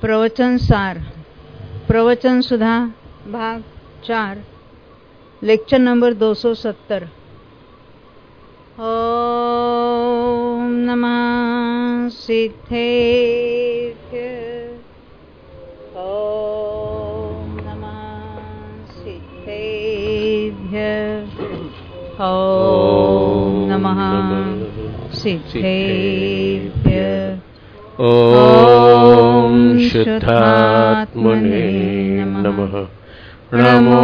प्रवचन सार, प्रवचन सुधा, भाग 4, लेक्चर नंबर 270। ओम नमः सिद्धेभ्य, ओम नमः सिद्धेभ्य, ओम नमः सिद्धेभ्य, ओम शुद्धात्मने नमः। नमो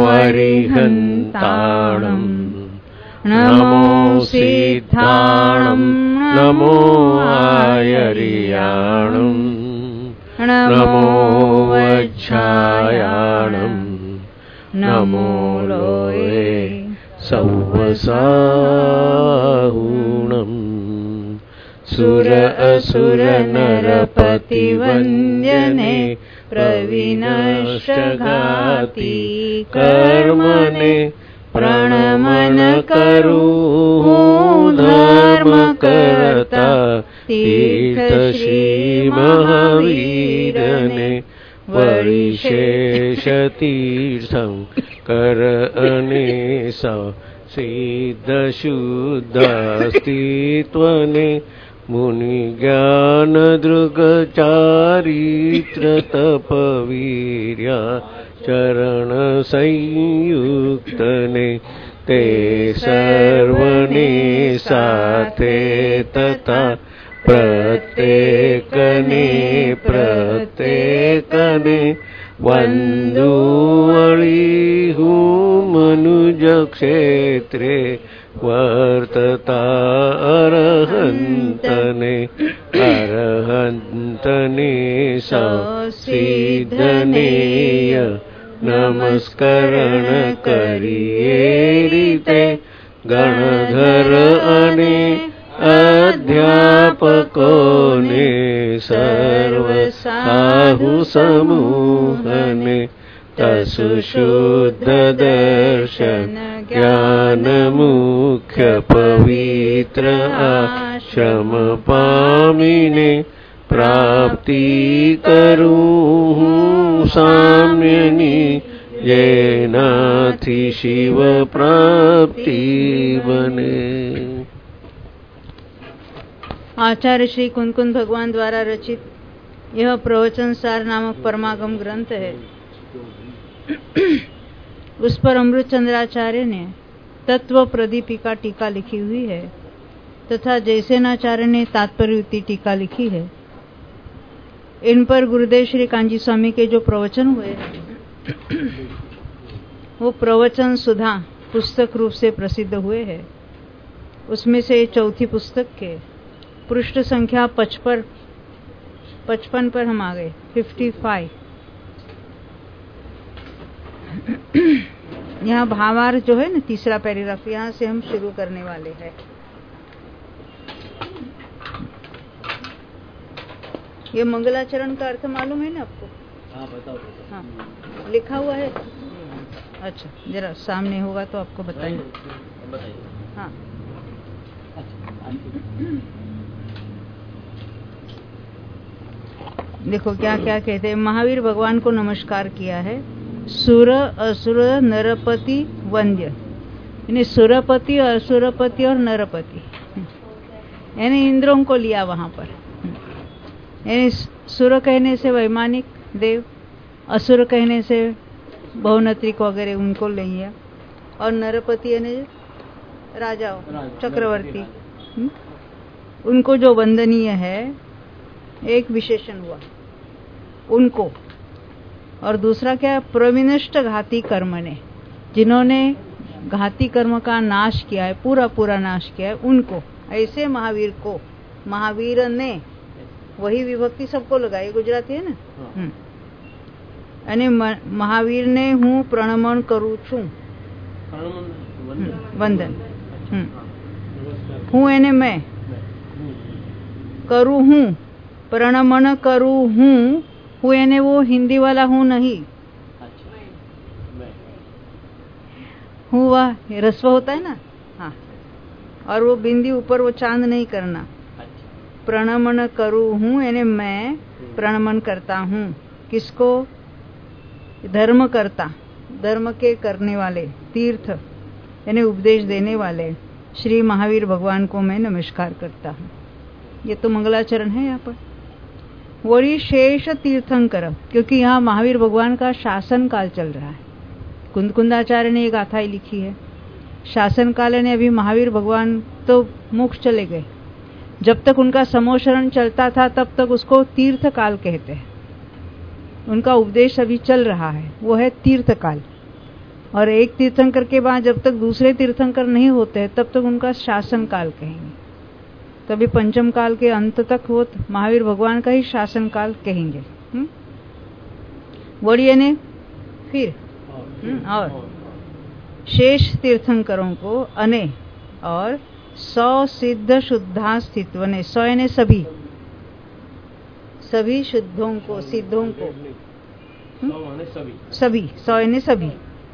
अरिहन्ताणं, नमो सिद्धाणं, नमो आयर्याणं, नमो वज्रायाणं, नमो लोये सौवसाहुणम्। सुर असुर नरपतिवन्द्यने, प्रविनष्टघाती कर्मणे, प्रणमन करूं धर्मकर्ता तीर्थ श्री महावीरने, वरिशेष तीर्थं कर अनेसा सिद्ध शुद्ध अस्तित्वने, मुनि ज्ञान दृग चारित्र तपवीर्या चरण संयुक्तने, ते सर्वने साथे तथा प्रत्येकने वंदुवळी हूँ मनुज क्षेत्रे, वर्तता अरहंतने सिद्धनेय, नमस्करण करिए रीते, गणधर अने अध्यापकोने, सर्व साहु समूहने, तसु शुद्ध दर्शन ज्ञान मुख्य पवित्र आश्रम पामिने, प्राप्ति करूं साम्यनी, येनाथि शिव प्राप्ति बने। आचार्य श्री कुंदकुंद भगवान द्वारा रचित यह प्रवचन सार नामक परमागम ग्रंथ है। उस पर अमृत चंद्राचार्य ने तत्व प्रदीपिका टीका लिखी हुई है तथा जयसेनाचार्य ने तात्पर्ययुक्ति टीका लिखी है। इन पर गुरुदेव श्री कांजी स्वामी के जो प्रवचन हुए वो प्रवचन सुधा पुस्तक रूप से प्रसिद्ध हुए हैं। उसमें से चौथी पुस्तक के पृष्ठ संख्या 55 पर हम आ गए। 55 यहाँ भावार्थ जो है ना, तीसरा पैराग्राफ, यहाँ से हम शुरू करने वाले हैं। ये मंगलाचरण का अर्थ मालूम है ना आपको? हाँ, बताओ। हाँ, लिखा हुआ है। अच्छा, जरा सामने होगा तो आपको बताइए। हाँ, देखो क्या क्या कहते हैं। महावीर भगवान को नमस्कार किया है। सुर असुर नरपति वंद्य, यानी सुरपति और असुरपति और नरपति, यानी इंद्रों को लिया वहां पर। यानी सुर कहने से वैमानिक देव, असुर कहने से बहुनत्रिक वगैरह उनको लिया, और नरपति यानी राजाओं, चक्रवर्ती, उनको जो वंदनीय है, एक विशेषण हुआ उनको। और दूसरा क्या? प्रविनष्ट घाती कर्म ने, जिन्होंने घाती कर्म का नाश किया है, पूरा पूरा नाश किया है, उनको। ऐसे महावीर को, महावीर ने, वही विभक्ति सबको लगाई, गुजराती है ना। यानी महावीर ने हूँ प्रणमन करूँ छूं, वंदन हूँ, यानी मैं करूँ हूँ, प्रणमन करूँ हूँ, हूँ यानी वो हिंदी वाला हूँ नहीं। हूँ वह रस्व होता है ना। हाँ, और वो बिंदी ऊपर वो चांद नहीं करना। प्रणमन करूं हूं, यानी मैं प्रणमन करता हूं। किसको? धर्म करता, धर्म के करने वाले, तीर्थ यानी उपदेश देने वाले श्री महावीर भगवान को मैं नमस्कार करता हूं। ये तो मंगलाचरण है यहाँ पर। वरी शेष तीर्थंकर, क्योंकि यहाँ महावीर भगवान का शासन काल चल रहा है। कुंदकुंदाचार्य ने एक गाथा लिखी है। शासन काल ने अभी महावीर भगवान तो मोक्ष चले गए, जब तक उनका समोशरण चलता था तब तक उसको तीर्थ काल कहते हैं। उनका उपदेश अभी चल रहा है, वो है तीर्थ काल। और एक तीर्थंकर के बाद जब तक दूसरे तीर्थंकर नहीं होते तब तक उनका शासन काल कहेंगे। तभी पंचम काल के अंत तक वो महावीर भगवान का ही शासन काल कहेंगे। वड़िए ने फिर और शेष तीर्थंकरों को अने और 100 सिद्ध शुद्धास्तित्व ने, 100 ने सभी शुद्धों को, सिद्धों को, सभी 100 ने सभी,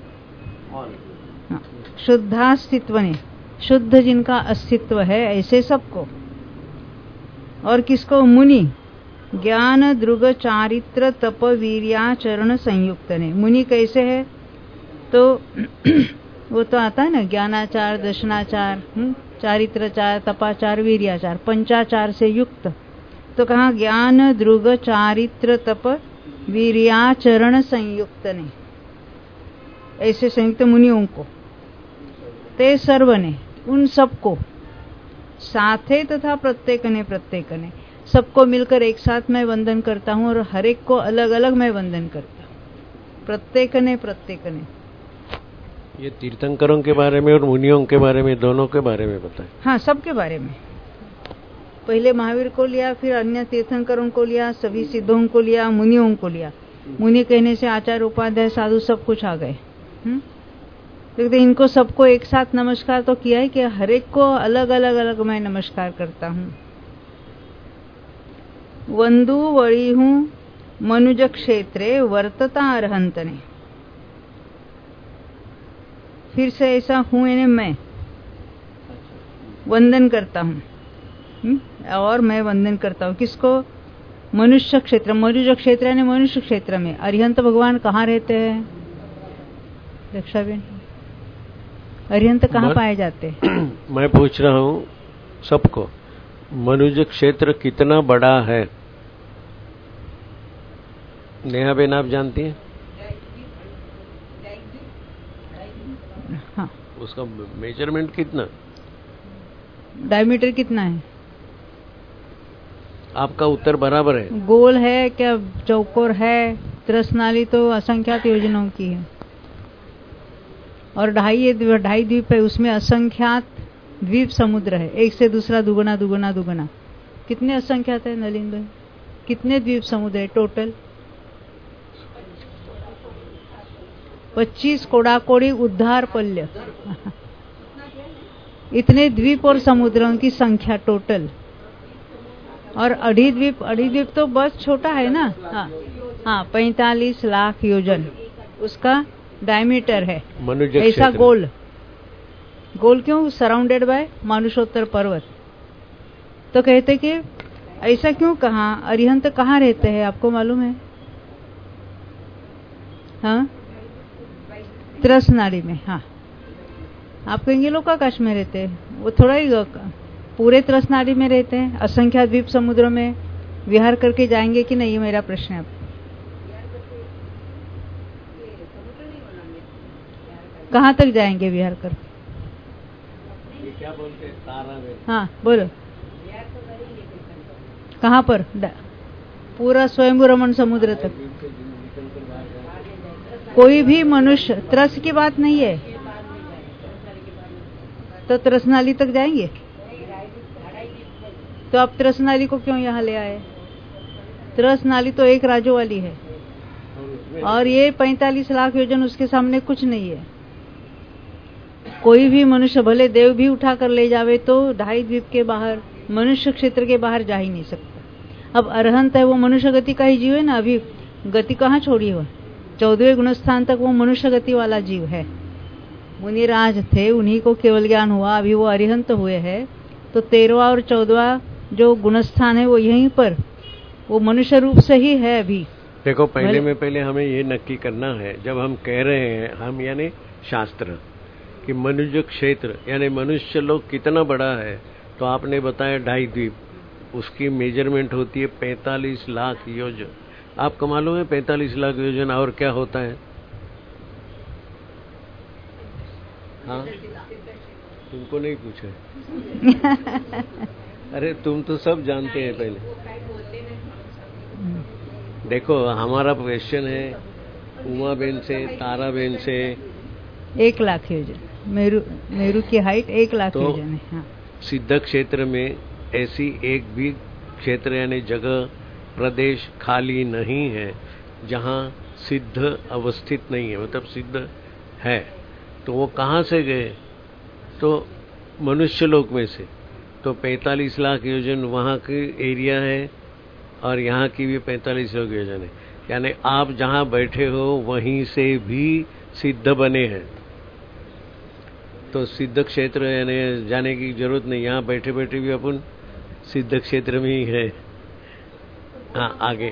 शुद्धास्तित्व ने, शुद्ध जिनका अस्तित्व है ऐसे सबको। और किसको? मुनि ज्ञान दृग चारित्र तप वीर्याचरण संयुक्त ने। मुनि कैसे है? तो वो तो आता है ना, ज्ञानाचार, दर्शनाचार, चारित्राचार, तपाचार, वीर्याचार, पंचाचार से युक्त। तो कहा ज्ञान दृग चारित्र तप वीर्याचरण संयुक्त ने, ऐसे संयुक्त मुनियों को। ते सर्व ने, उन सबको, साथे तथा प्रत्येक ने, सबको मिलकर एक साथ मैं वंदन करता हूँ और हर एक को अलग अलग मैं वंदन करता हूँ। प्रत्येक ने। ये तीर्थंकरों के बारे में और मुनियों के बारे में, दोनों के बारे में बताएं। हाँ, सबके बारे में। पहले महावीर को लिया, फिर अन्य तीर्थंकरों को लिया, सभी सिद्धों को लिया, मुनियों को लिया। मुनि कहने से आचार्य, उपाध्याय, साधु सब कुछ आ गए। देखते इनको सबको एक साथ नमस्कार तो किया है कि हर एक को अलग अलग मैं नमस्कार करता हूँ। वंदु वड़ी हूँ मनुज क्षेत्रे वर्तता अर्हंत ने। फिर से ऐसा हूँ यानी मैं वंदन करता हूँ, और मैं वंदन करता हूँ। किसको? मनुष्य क्षेत्र, मनुज क्षेत्र यानी मनुष्य क्षेत्र में। अरिहंत भगवान कहाँ रहते हैं? रक्षाबेन, अरिहंत कहाँ पाए जाते हैं? मैं पूछ रहा हूँ सबको, मनुज क्षेत्र कितना बड़ा है? नेहा बेन, आप जानती हैं? हाँ। उसका मेजरमेंट कितना, डायमीटर कितना है? आपका उत्तर बराबर है। गोल है क्या, चौकोर है? त्रसनाली तो असंख्यात योजनाओं की है, और ढाई द्वीप है, उसमें असंख्यात द्वीप समुद्र है, एक से दूसरा दुगना दुगना दुगना। कितने असंख्यात है नलिन भाई? कितने द्वीप समुद्र है टोटल? 25 कोड़ाकोड़ी उद्धार पल्य इतने द्वीप और समुद्रों की संख्या टोटल। और अढ़ी द्वीप तो बस छोटा है ना। हाँ, 45 लाख योजन उसका डायमीटर है। ऐसा गोल क्यों? सराउंडेड बाय मानुषोत्तर पर्वत। तो कहते कि ऐसा क्यों कहा? अरिहंत कहाँ रहते हैं आपको मालूम है? हाँ, त्रसनाड़ी में। हाँ, आप कहेंगे लोकाकाश में रहते हैं, वो थोड़ा ही पूरे त्रसनाड़ी में रहते हैं। असंख्यात द्वीप समुद्रों में विहार करके जाएंगे कि नहीं, ये मेरा प्रश्न है। कहाँ तक जाएंगे विहार कर? क्या बोलते हैं? तारा में। हाँ, बोलो कहाँ पर? पूरा स्वयंभू रमण समुद्र तक। कोई भी मनुष्य, त्रस की बात नहीं है, तो त्रसनाली तक जाएंगे? तो आप त्रसनाली को क्यों यहाँ ले आए? त्रसनाली तो एक राजो वाली है, और ये 45 लाख योजन उसके सामने कुछ नहीं है। कोई भी मनुष्य भले देव भी उठा कर ले जावे तो ढाई द्वीप के बाहर, मनुष्य क्षेत्र के बाहर जा ही नहीं सकता। अब अरहंत है, वो मनुष्य गति का ही जीव है ना। अभी गति कहाँ छोड़ी हो? 14वें गुणस्थान तक वो मनुष्य गति वाला जीव है। मुनिराज थे, उन्हीं को केवल ज्ञान हुआ, अभी वो अरिहंत हुए हैं। तो 13वां और 14वां जो गुणस्थान है वो यहीं पर, वो मनुष्य रूप से ही है अभी। देखो पहले हमें ये नक्की करना है, जब हम कह रहे हैं, हम यानी शास्त्र, कि मनुष्य क्षेत्र यानी मनुष्य लोग कितना बड़ा है, तो आपने बताया 2.5 द्वीप, उसकी मेजरमेंट होती है 45 लाख योजन। आपको मालूम है 45 लाख योजन और क्या होता है? हाँ, तुमको नहीं पूछा। अरे तुम तो सब जानते हैं पहले। देखो हमारा क्वेश्चन है उमा बेन से, तारा बेन से 1 लाख योजन, मेरू की हाइट 1 लाख योजन है। हाँ। सिद्ध क्षेत्र में ऐसी एक भी क्षेत्र यानी जगह प्रदेश खाली नहीं है जहाँ सिद्ध अवस्थित नहीं है, मतलब सिद्ध है। तो वो कहाँ से गए? तो मनुष्य लोक में से। तो 45 लाख योजन वहाँ की एरिया है और यहाँ की भी 45 लाख योजन है, यानी आप जहाँ बैठे हो वहीं से भी सिद्ध बने हैं। तो सिद्ध क्षेत्र यानी जाने की जरूरत नहीं, यहाँ बैठे बैठे भी अपन सिद्ध क्षेत्र में ही है। हाँ आगे।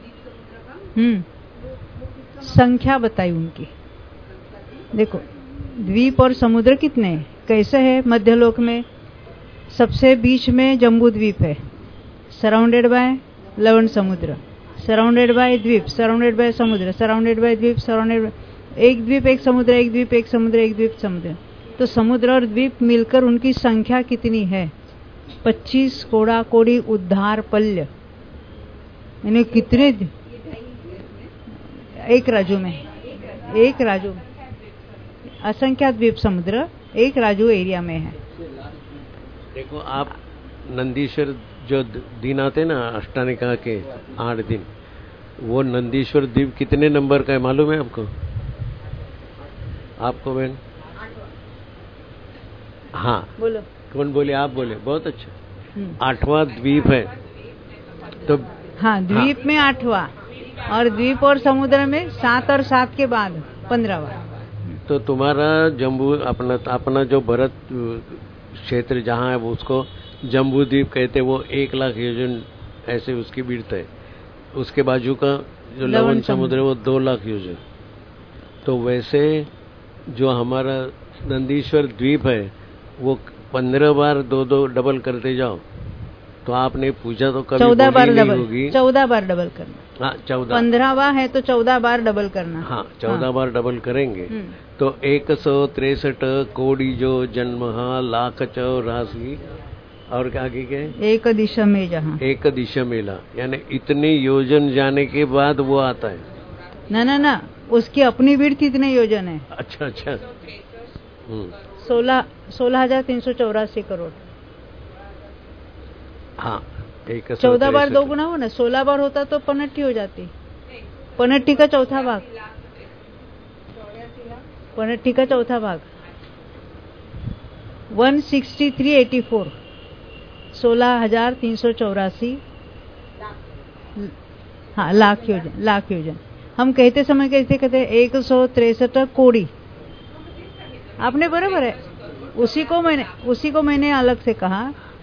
संख्या बताई उनकी। देखो द्वीप और समुद्र कितने हैं, कैसे है? मध्यलोक में सबसे बीच में जम्बू द्वीप है, सराउंडेड बाय लवण समुद्र, सराउंडेड बाय द्वीप, सराउंडेड बाय समुद्र, सराउंडेड बाय द्वीप, सराउंडेड बाय एक द्वीप एक समुद्र, एक द्वीप एक समुद्र, एक द्वीप समुद्र। तो समुद्र और द्वीप मिलकर उनकी संख्या कितनी है? 25 कोड़ा कोड़ी उद्धार पल्य, यानी कितने? एक राजू में, एक राजू असंख्यात द्वीप समुद्र एक राजू एरिया में है। देखो आप नंदीश्वर जो दिन आते ना अष्टानिका के 8 दिन, वो नंदीश्वर द्वीप कितने नंबर का है मालूम है आपको? आपको बहन? हाँ बोलो। कौन बोले? आप बोले, बहुत अच्छा। 8वां द्वीप है। तो हाँ द्वीप हाँ। में 8वां और द्वीप और समुद्र में 7 और 7 के बाद 15वां। तो तुम्हारा जम्बू अपना जो भरत क्षेत्र जहाँ है वो उसको जम्बू द्वीप कहते, वो 1 लाख योजन ऐसे उसकी विड्थ है। उसके बाजू का जो लवण समुद्र है वो 2 लाख योजन। तो वैसे जो हमारा नंदीश्वर द्वीप है वो 15 बार 2-2 डबल करते जाओ, तो आपने पूछा तो कभी 14 बार डबल होगी। 14 बार डबल करना। हाँ 14। 15वां है तो 14 बार डबल करना। हाँ 14 बार डबल करेंगे तो 163 कोड़ी जो जन्म लाख 84 और आगे क्या है? एक दिशा में जहाँ, एक दिशा मेला, यानी इतने योजन जाने के बाद वो आता है। ना उसकी अपनी विड्थ इतने योजन है। अच्छा 16,384 करोड़। हाँ 14 बार 2 गुना हो ना, 16 बार होता तो पनट्टी हो जाती। पनट्टी का चौथा भाग, पनट्टी का चौथा भाग 16384, 16,384 हाँ लाख योजन। हम कहते समय कैसे कहते 163 कोड़ी। आपने बराबर है, उसी को मैंने अलग से कहा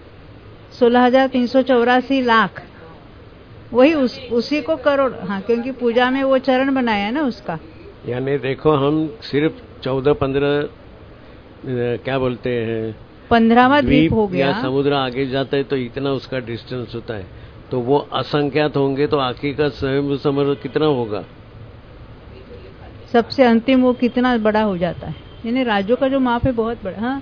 16,384 लाख, वही उसी को करोड़। हाँ क्योंकि पूजा में वो चरण बनाया है ना उसका। यानी देखो हम सिर्फ 14-15 क्या बोलते हैं 15वां द्वीप हो गया या समुद्र आगे जाता है तो इतना उसका डिस्टेंस होता है, तो वो असंख्यात होंगे तो आखिर का स्वयं समर कितना होगा? सबसे अंतिम वो कितना बड़ा हो जाता है, यानी राज्यों का जो माप है बहुत बड़ा। हाँ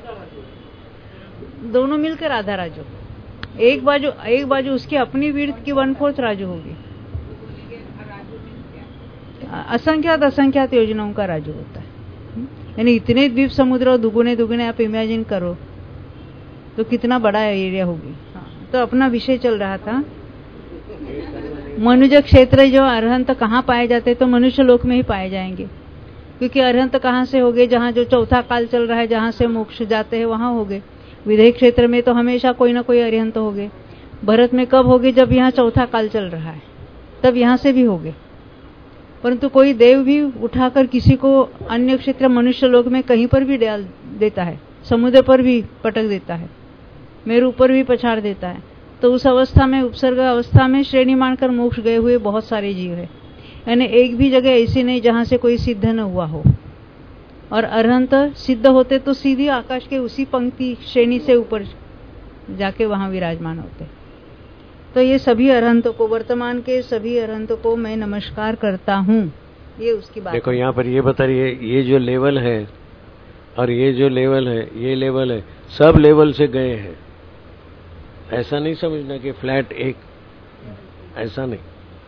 दोनों मिलकर आधा राज्य, एक बाजू उसकी अपनी विड्थ की 1/4 राज्य होगी। असंख्यात योजनाओं का राज्य होता है, यानी इतने द्वीप समुद्र और दुगुने आप इमेजिन करो तो कितना बड़ा एरिया होगी। तो अपना विषय चल रहा था मनुष्य क्षेत्र। जो अरहंत कहाँ पाए जाते, तो मनुष्य लोक में ही पाए जाएंगे, क्योंकि अरहंत कहाँ से हो गए? जहाँ जो चौथा काल चल रहा है, जहाँ से मोक्ष जाते हैं वहां हो गए। विदेह क्षेत्र में तो हमेशा कोई ना कोई अरिहंत हो गए। भरत में कब हो गए? जब यहाँ चौथा काल चल रहा है, तब यहाँ से भी हो गए। परंतु कोई देव भी उठाकर किसी को अन्य क्षेत्र मनुष्य लोक में कहीं पर भी डाल देता है, समुद्र पर भी पटक देता है। मेरे ऊपर भी पछाड़ देता है। तो उस अवस्था में, उपसर्ग अवस्था में श्रेणी मानकर मोक्ष गए हुए बहुत सारे जीव है। यानी एक भी जगह ऐसी नहीं जहां से कोई सिद्ध न हुआ हो। और अरहंत सिद्ध होते तो सीधी आकाश के उसी पंक्ति श्रेणी से ऊपर जाके वहां विराजमान होते। तो ये सभी अरहंतों को, वर्तमान के सभी अरहंतों को मैं नमस्कार करता हूँ। ये उसकी बात। देखो यहाँ पर ये बता रही है, ये जो लेवल है और ये जो लेवल है, ये लेवल है, सब लेवल से गए हैं। ऐसा नहीं समझना कि फ्लैट एक, ऐसा नहीं।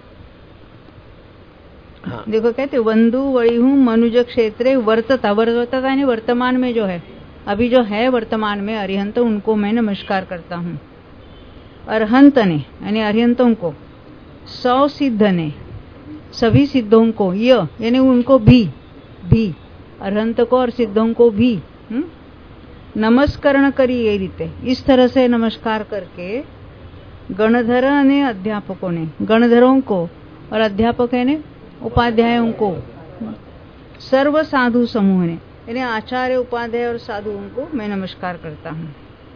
हाँ। देखो कहते वंदु वही हूँ मनुज क्षेत्रे वर्तता, वर्तता यानी वर्तमान में जो है, अभी जो है वर्तमान में अरिहंत, उनको मैं नमस्कार करता हूँ। अरहंत ने यानी अरिहंतों को, 100 सिद्ध ने सभी सिद्धों को, यानी उनको भी अरहंत को और सिद्धों को भी नमस्करण करी ये रीते, इस तरह से नमस्कार करके गणधर ने अध्यापकों ने, गणधरों को और अध्यापक ने उपाध्यायों को, सर्व साधु समूह ने यानी आचार्य उपाध्याय और साधुओं को मैं नमस्कार करता हूँ।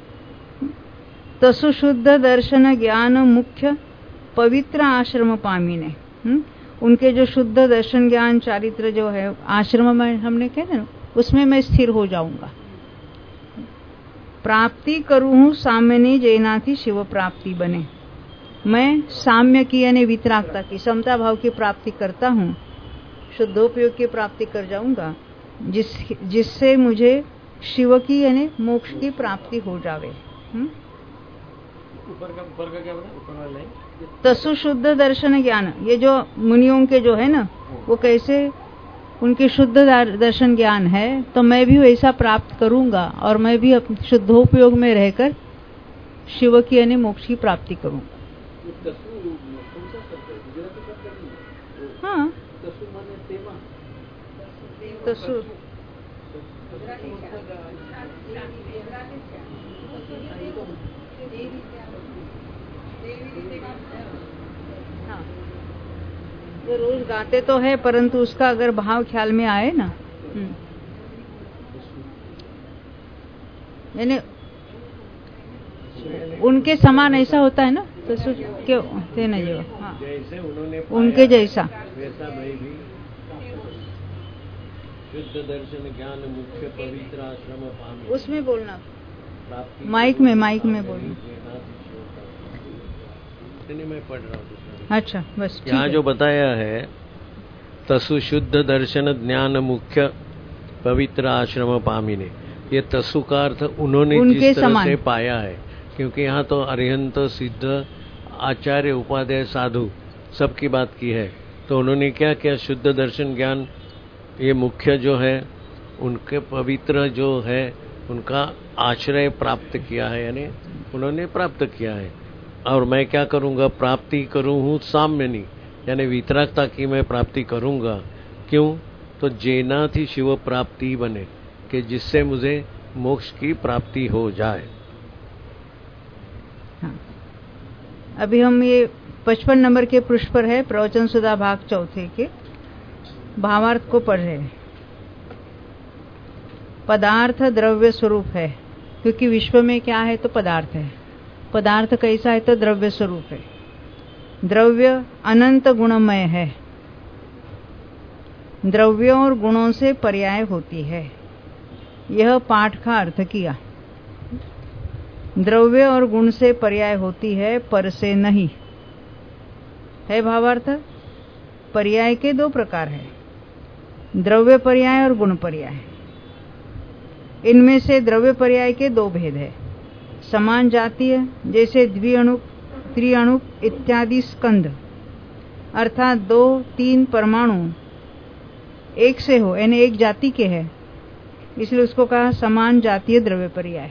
तसु शुद्ध दर्शन ज्ञान मुख्य पवित्र आश्रम पामी ने, उनके जो शुद्ध दर्शन ज्ञान चारित्र जो है आश्रम में हमने कहते ना, उसमें मैं स्थिर हो जाऊंगा। प्राप्ति करूँ साम्यनी जैनाथी शिव प्राप्ति बने, मैं साम्य की यानी वितरागता की, समता भाव की प्राप्ति करता हूँ, शुद्धोपयोग की प्राप्ति कर जाऊंगा, जिससे मुझे शिव की यानी मोक्ष की प्राप्ति हो जावे। ऊपर का क्या बोला? ऊपर वाला है तसु शुद्ध दर्शन ज्ञान, ये जो मुनियों के जो है ना, वो कैसे उनके शुद्ध दर्शन ज्ञान है, तो मैं भी वैसा प्राप्त करूंगा और मैं भी शुद्धोपयोग में रहकर शिव की यानी मोक्ष की प्राप्ति करूंगा। हाँ, तसु हाँ, जो रोज गाते तो है, परंतु उसका अगर भाव ख्याल में आए ना, यानी उनके समान ऐसा होता है ना, तो क्यों थे ना जो, हाँ, जैसे उन्होंने उनके जैसा वैसा मैं भी शुद्ध दर्शन ज्ञान मुख्य पवित्र आश्रम पामी। उसमें बोलना, माइक में बोलना। नहीं, मैं पढ़ रहा हूँ। अच्छा, बस यहाँ जो बताया है, तसु शुद्ध दर्शन ज्ञान मुख्य पवित्र आश्रम पामी ने, ये तसु का अर्थ उन्होंने जिस तरह से पाया है, क्योंकि यहाँ तो अरिहंत सिद्ध आचार्य उपाध्याय साधु सबकी बात की है। तो उन्होंने क्या किया, शुद्ध दर्शन ज्ञान ये मुख्य जो है उनके पवित्र जो है उनका आश्रय प्राप्त किया है, यानी उन्होंने प्राप्त किया है। और मैं क्या करूंगा, प्राप्ति करूं हूँ साम्यनी, यानी वितरागता की मैं प्राप्ति करूंगा। क्यों? तो जेना थी शिव प्राप्ति बने, कि जिससे मुझे मोक्ष की प्राप्ति हो जाए। हाँ। अभी हम ये 55 नंबर के पृष्ठ पर है, प्रवचन सुधा भाग 4 के भावार्थ को पढ़ रहे हैं। पदार्थ द्रव्य स्वरूप है, क्योंकि विश्व में क्या है तो पदार्थ है। पदार्थ कैसा है तो द्रव्य स्वरूप है। द्रव्य अनंत गुणमय है, द्रव्यों और गुणों से पर्याय होती है। यह पाठ का अर्थ किया। द्रव्य और गुण से पर्याय होती है, पर से नहीं है। भावार्थ, पर्याय के 2 प्रकार है, द्रव्य पर्याय और गुण पर्याय। इनमें से द्रव्य पर्याय के 2 भेद है। समान जातीय, जैसे द्विअणुक, त्रिअणुक इत्यादि स्कंध, अर्थात 2-3 परमाणु एक से हो, यानी एक जाति के है, इसलिए उसको कहा समान जातीय द्रव्य पर्याय।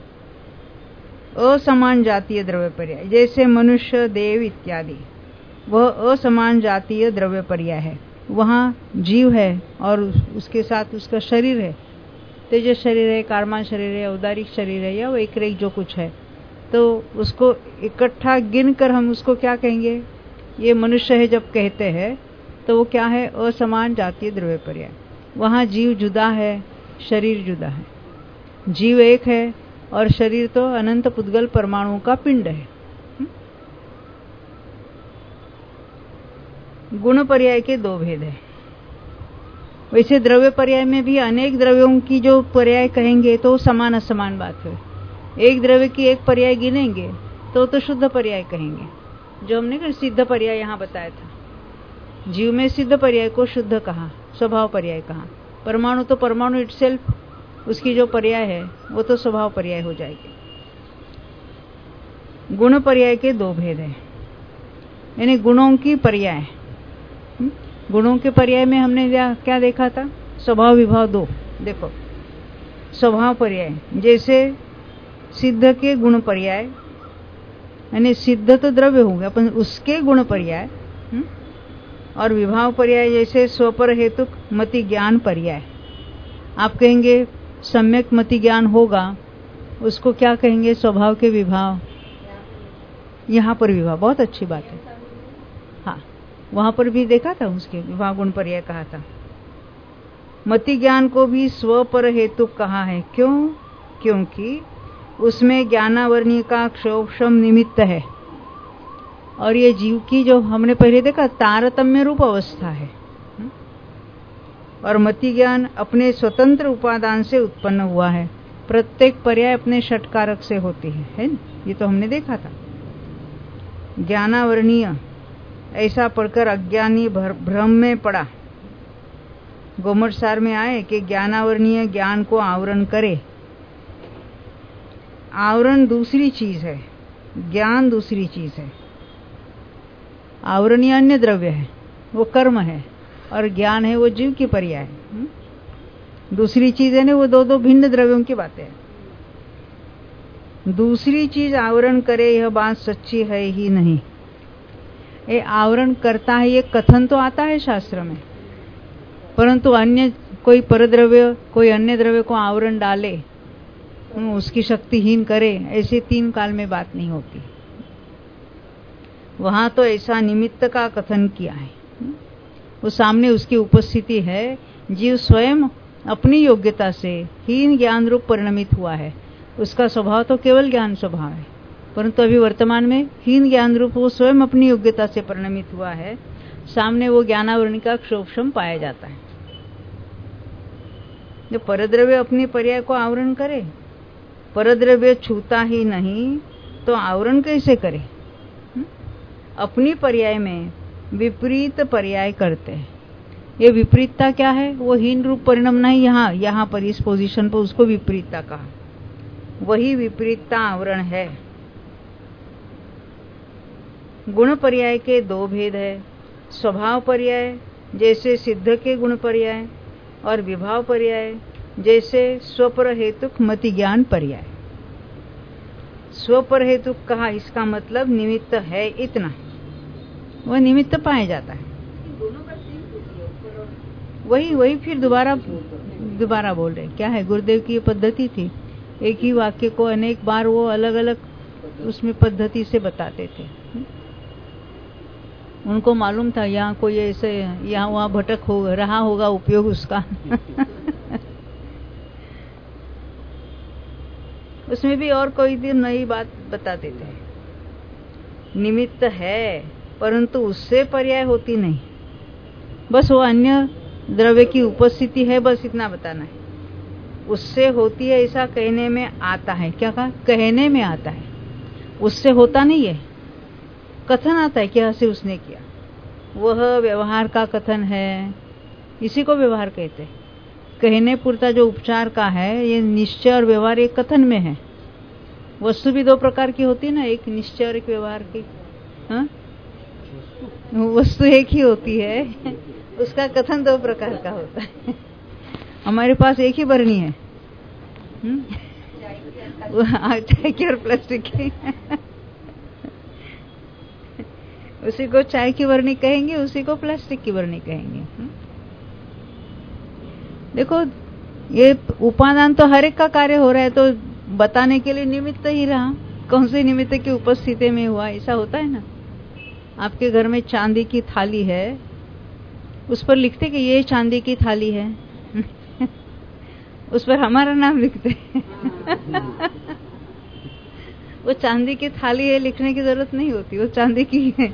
असमान जातीय द्रव्य पर्याय, जैसे मनुष्य, देव इत्यादि, वह असमान जातीय द्रव्य पर्याय है। वहाँ जीव है और उसके साथ उसका शरीर है, तेजस शरीर है, कारमान शरीर है, औदारिक शरीर है, या वो एक जो कुछ है, तो उसको इकट्ठा गिन कर हम उसको क्या कहेंगे, ये मनुष्य है जब कहते हैं तो वो क्या है, असमान जातीय द्रव्य पर्याय। वहाँ जीव जुदा है, शरीर जुदा है। जीव एक है और शरीर तो अनंत पुद्गल परमाणुओं का पिंड है। गुण पर्याय के दो भेद है। वैसे द्रव्य पर्याय में भी अनेक द्रव्यों की जो पर्याय कहेंगे तो समान असमान बात है। एक द्रव्य की एक पर्याय गिनेंगे तो शुद्ध पर्याय कहेंगे, जो हमने सिद्ध पर्याय यहाँ बताया था। जीव में सिद्ध पर्याय को शुद्ध कहा, स्वभाव पर्याय कहा। परमाणु तो परमाणु इटसेल्फ, उसकी जो पर्याय है वो तो स्वभाव पर्याय हो जाएगी। गुण पर्याय के दो भेद है, यानी गुणों की पर्याय। गुणों के पर्याय में हमने क्या देखा था? स्वभाव विभाव दो। देखो, स्वभाव पर्याय जैसे सिद्ध के गुण पर्याय, यानी सिद्ध तो द्रव्य हो गया अपन उसके गुण पर्याय, और विभाव पर्याय जैसे स्वपर हेतुक मति ज्ञान पर्याय। आप कहेंगे सम्यक मति ज्ञान होगा, उसको क्या कहेंगे? स्वभाव के विभाव। यहाँ पर विभाव, बहुत अच्छी बात है। हाँ, वहां पर भी देखा था, उसके विभाव गुण पर्याय कहा था। मति ज्ञान को भी स्वपर हेतुक कहा है। क्यों? क्योंकि उसमें ज्ञानावरणीय का क्षोभम निमित्त है, और ये जीव की जो हमने पहले देखा तारतम्य रूप अवस्था है, और मति ज्ञान अपने स्वतंत्र उपादान से उत्पन्न हुआ है। प्रत्येक पर्याय अपने षटकारक से होती है ना? ये तो हमने देखा था। ज्ञानावरणीय ऐसा पढ़कर अज्ञानी भ्रम में पड़ा। गोमटसार में आए कि ज्ञानावरणीय ज्ञान को आवरण करे। आवरण दूसरी चीज है, ज्ञान दूसरी चीज है। आवरणीय अन्य द्रव्य है, वो कर्म है, और ज्ञान है वो जीव की पर्याय है। दूसरी चीज है ना, वो दो भिन्न द्रव्यों की बातें हैं। दूसरी चीज आवरण करे, यह बात सच्ची है ही नहीं। ये आवरण करता है, ये कथन तो आता है शास्त्र में, परंतु अन्य कोई परद्रव्य कोई अन्य द्रव्य को आवरण डाले, उसकी शक्तिहीन करे, ऐसे तीन काल में बात नहीं होती। वहां तो ऐसा निमित्त का कथन किया है, वो सामने उसकी उपस्थिति है। जीव स्वयं अपनी योग्यता से हीन ज्ञान रूप परिणमित हुआ है। उसका स्वभाव तो केवल ज्ञान स्वभाव है, परंतु अभी वर्तमान में हीन ज्ञान रूप वो स्वयं अपनी योग्यता से परिणमित हुआ है। सामने वो ज्ञानावरण का क्षोभम पाया जाता है। जो परद्रव्य अपनी पर्याय को आवरण करे, परद्रव्य छूता ही नहीं तो आवरण कैसे करे? अपनी पर्याय में विपरीत पर्याय करते हैं। ये विपरीतता क्या है? वो हीन रूप परिणाम नहीं, यहाँ पर इस पोजीशन पर उसको विपरीतता कहा। वही विपरीतता आवरण है। गुण पर्याय के दो भेद है। स्वभाव पर्याय जैसे सिद्ध के गुण पर्याय, और विभाव पर्याय जैसे स्वपर हेतुक मति ज्ञान पर्याय। स्वपर हेतुक कहा, इसका मतलब निमित्त है इतना, वह निमित्त पाया जाता है। वही फिर दोबारा बोल रहे क्या है? गुरुदेव की पद्धति थी, एक ही वाक्य को अनेक बार वो अलग अलग उसमें पद्धति से बताते थे। उनको मालूम था यहाँ कोई ऐसे यहाँ वहाँ भटक हो रहा होगा उपयोग उसका। उसमें भी और कोई दिन नई बात बताते थे। निमित्त है, परंतु उससे पर्याय होती नहीं। बस वो अन्य द्रव्य की उपस्थिति है, बस इतना बताना है। उससे होती है ऐसा कहने में आता है। क्या कहा? कहने में आता है, उससे होता नहीं है। कथन आता है, क्या से उसने किया, वह व्यवहार का कथन है, इसी को व्यवहार कहते हैं। कहने पुरता जो उपचार का है, ये निश्चय और व्यवहार एक कथन में है। वस्तु भी दो प्रकार की होती है ना, एक निश्चय और एक व्यवहार की। हाँ, वस्तु एक ही होती है, उसका कथन दो प्रकार का होता है। हमारे पास एक ही बरनी है, चाय की और प्लास्टिक की। उसी को चाय की बरनी कहेंगे, उसी को प्लास्टिक की बरनी कहेंगे। देखो, ये उपादान तो हर एक का कार्य हो रहा है, तो बताने के लिए निमित्त ही रहा। कौन से निमित्त की उपस्थिति में हुआ, ऐसा होता है ना। आपके घर में चांदी की थाली है, उस पर लिखते कि ये चांदी की थाली है। उस पर हमारा नाम लिखते हैं। वो चांदी की थाली है, लिखने की जरूरत नहीं होती, वो चांदी की है।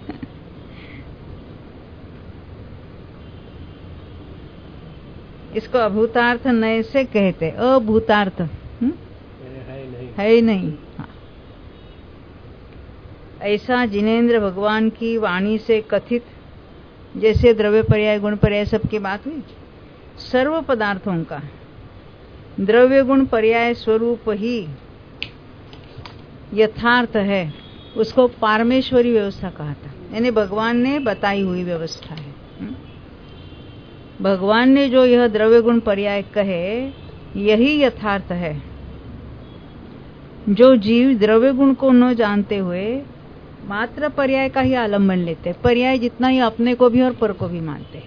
इसको अभूतार्थ नए से कहते, अभूतार्थ है ही नहीं। हाँ। ऐसा जिनेंद्र भगवान की वाणी से कथित, जैसे द्रव्य पर्याय गुण पर्याय सबकी बात हुई, सर्व पदार्थों का द्रव्य गुण पर्याय स्वरूप ही यथार्थ है, उसको पारमेश्वरी व्यवस्था कहा था। यानी भगवान ने बताई हुई व्यवस्था है। भगवान ने जो यह द्रव्य गुण पर्याय कहे, यही यथार्थ है। जो जीव द्रव्य गुण को न जानते हुए मात्र पर्याय का ही आलम्बन लेते, पर्याय जितना ही अपने को भी और पर को भी मानते,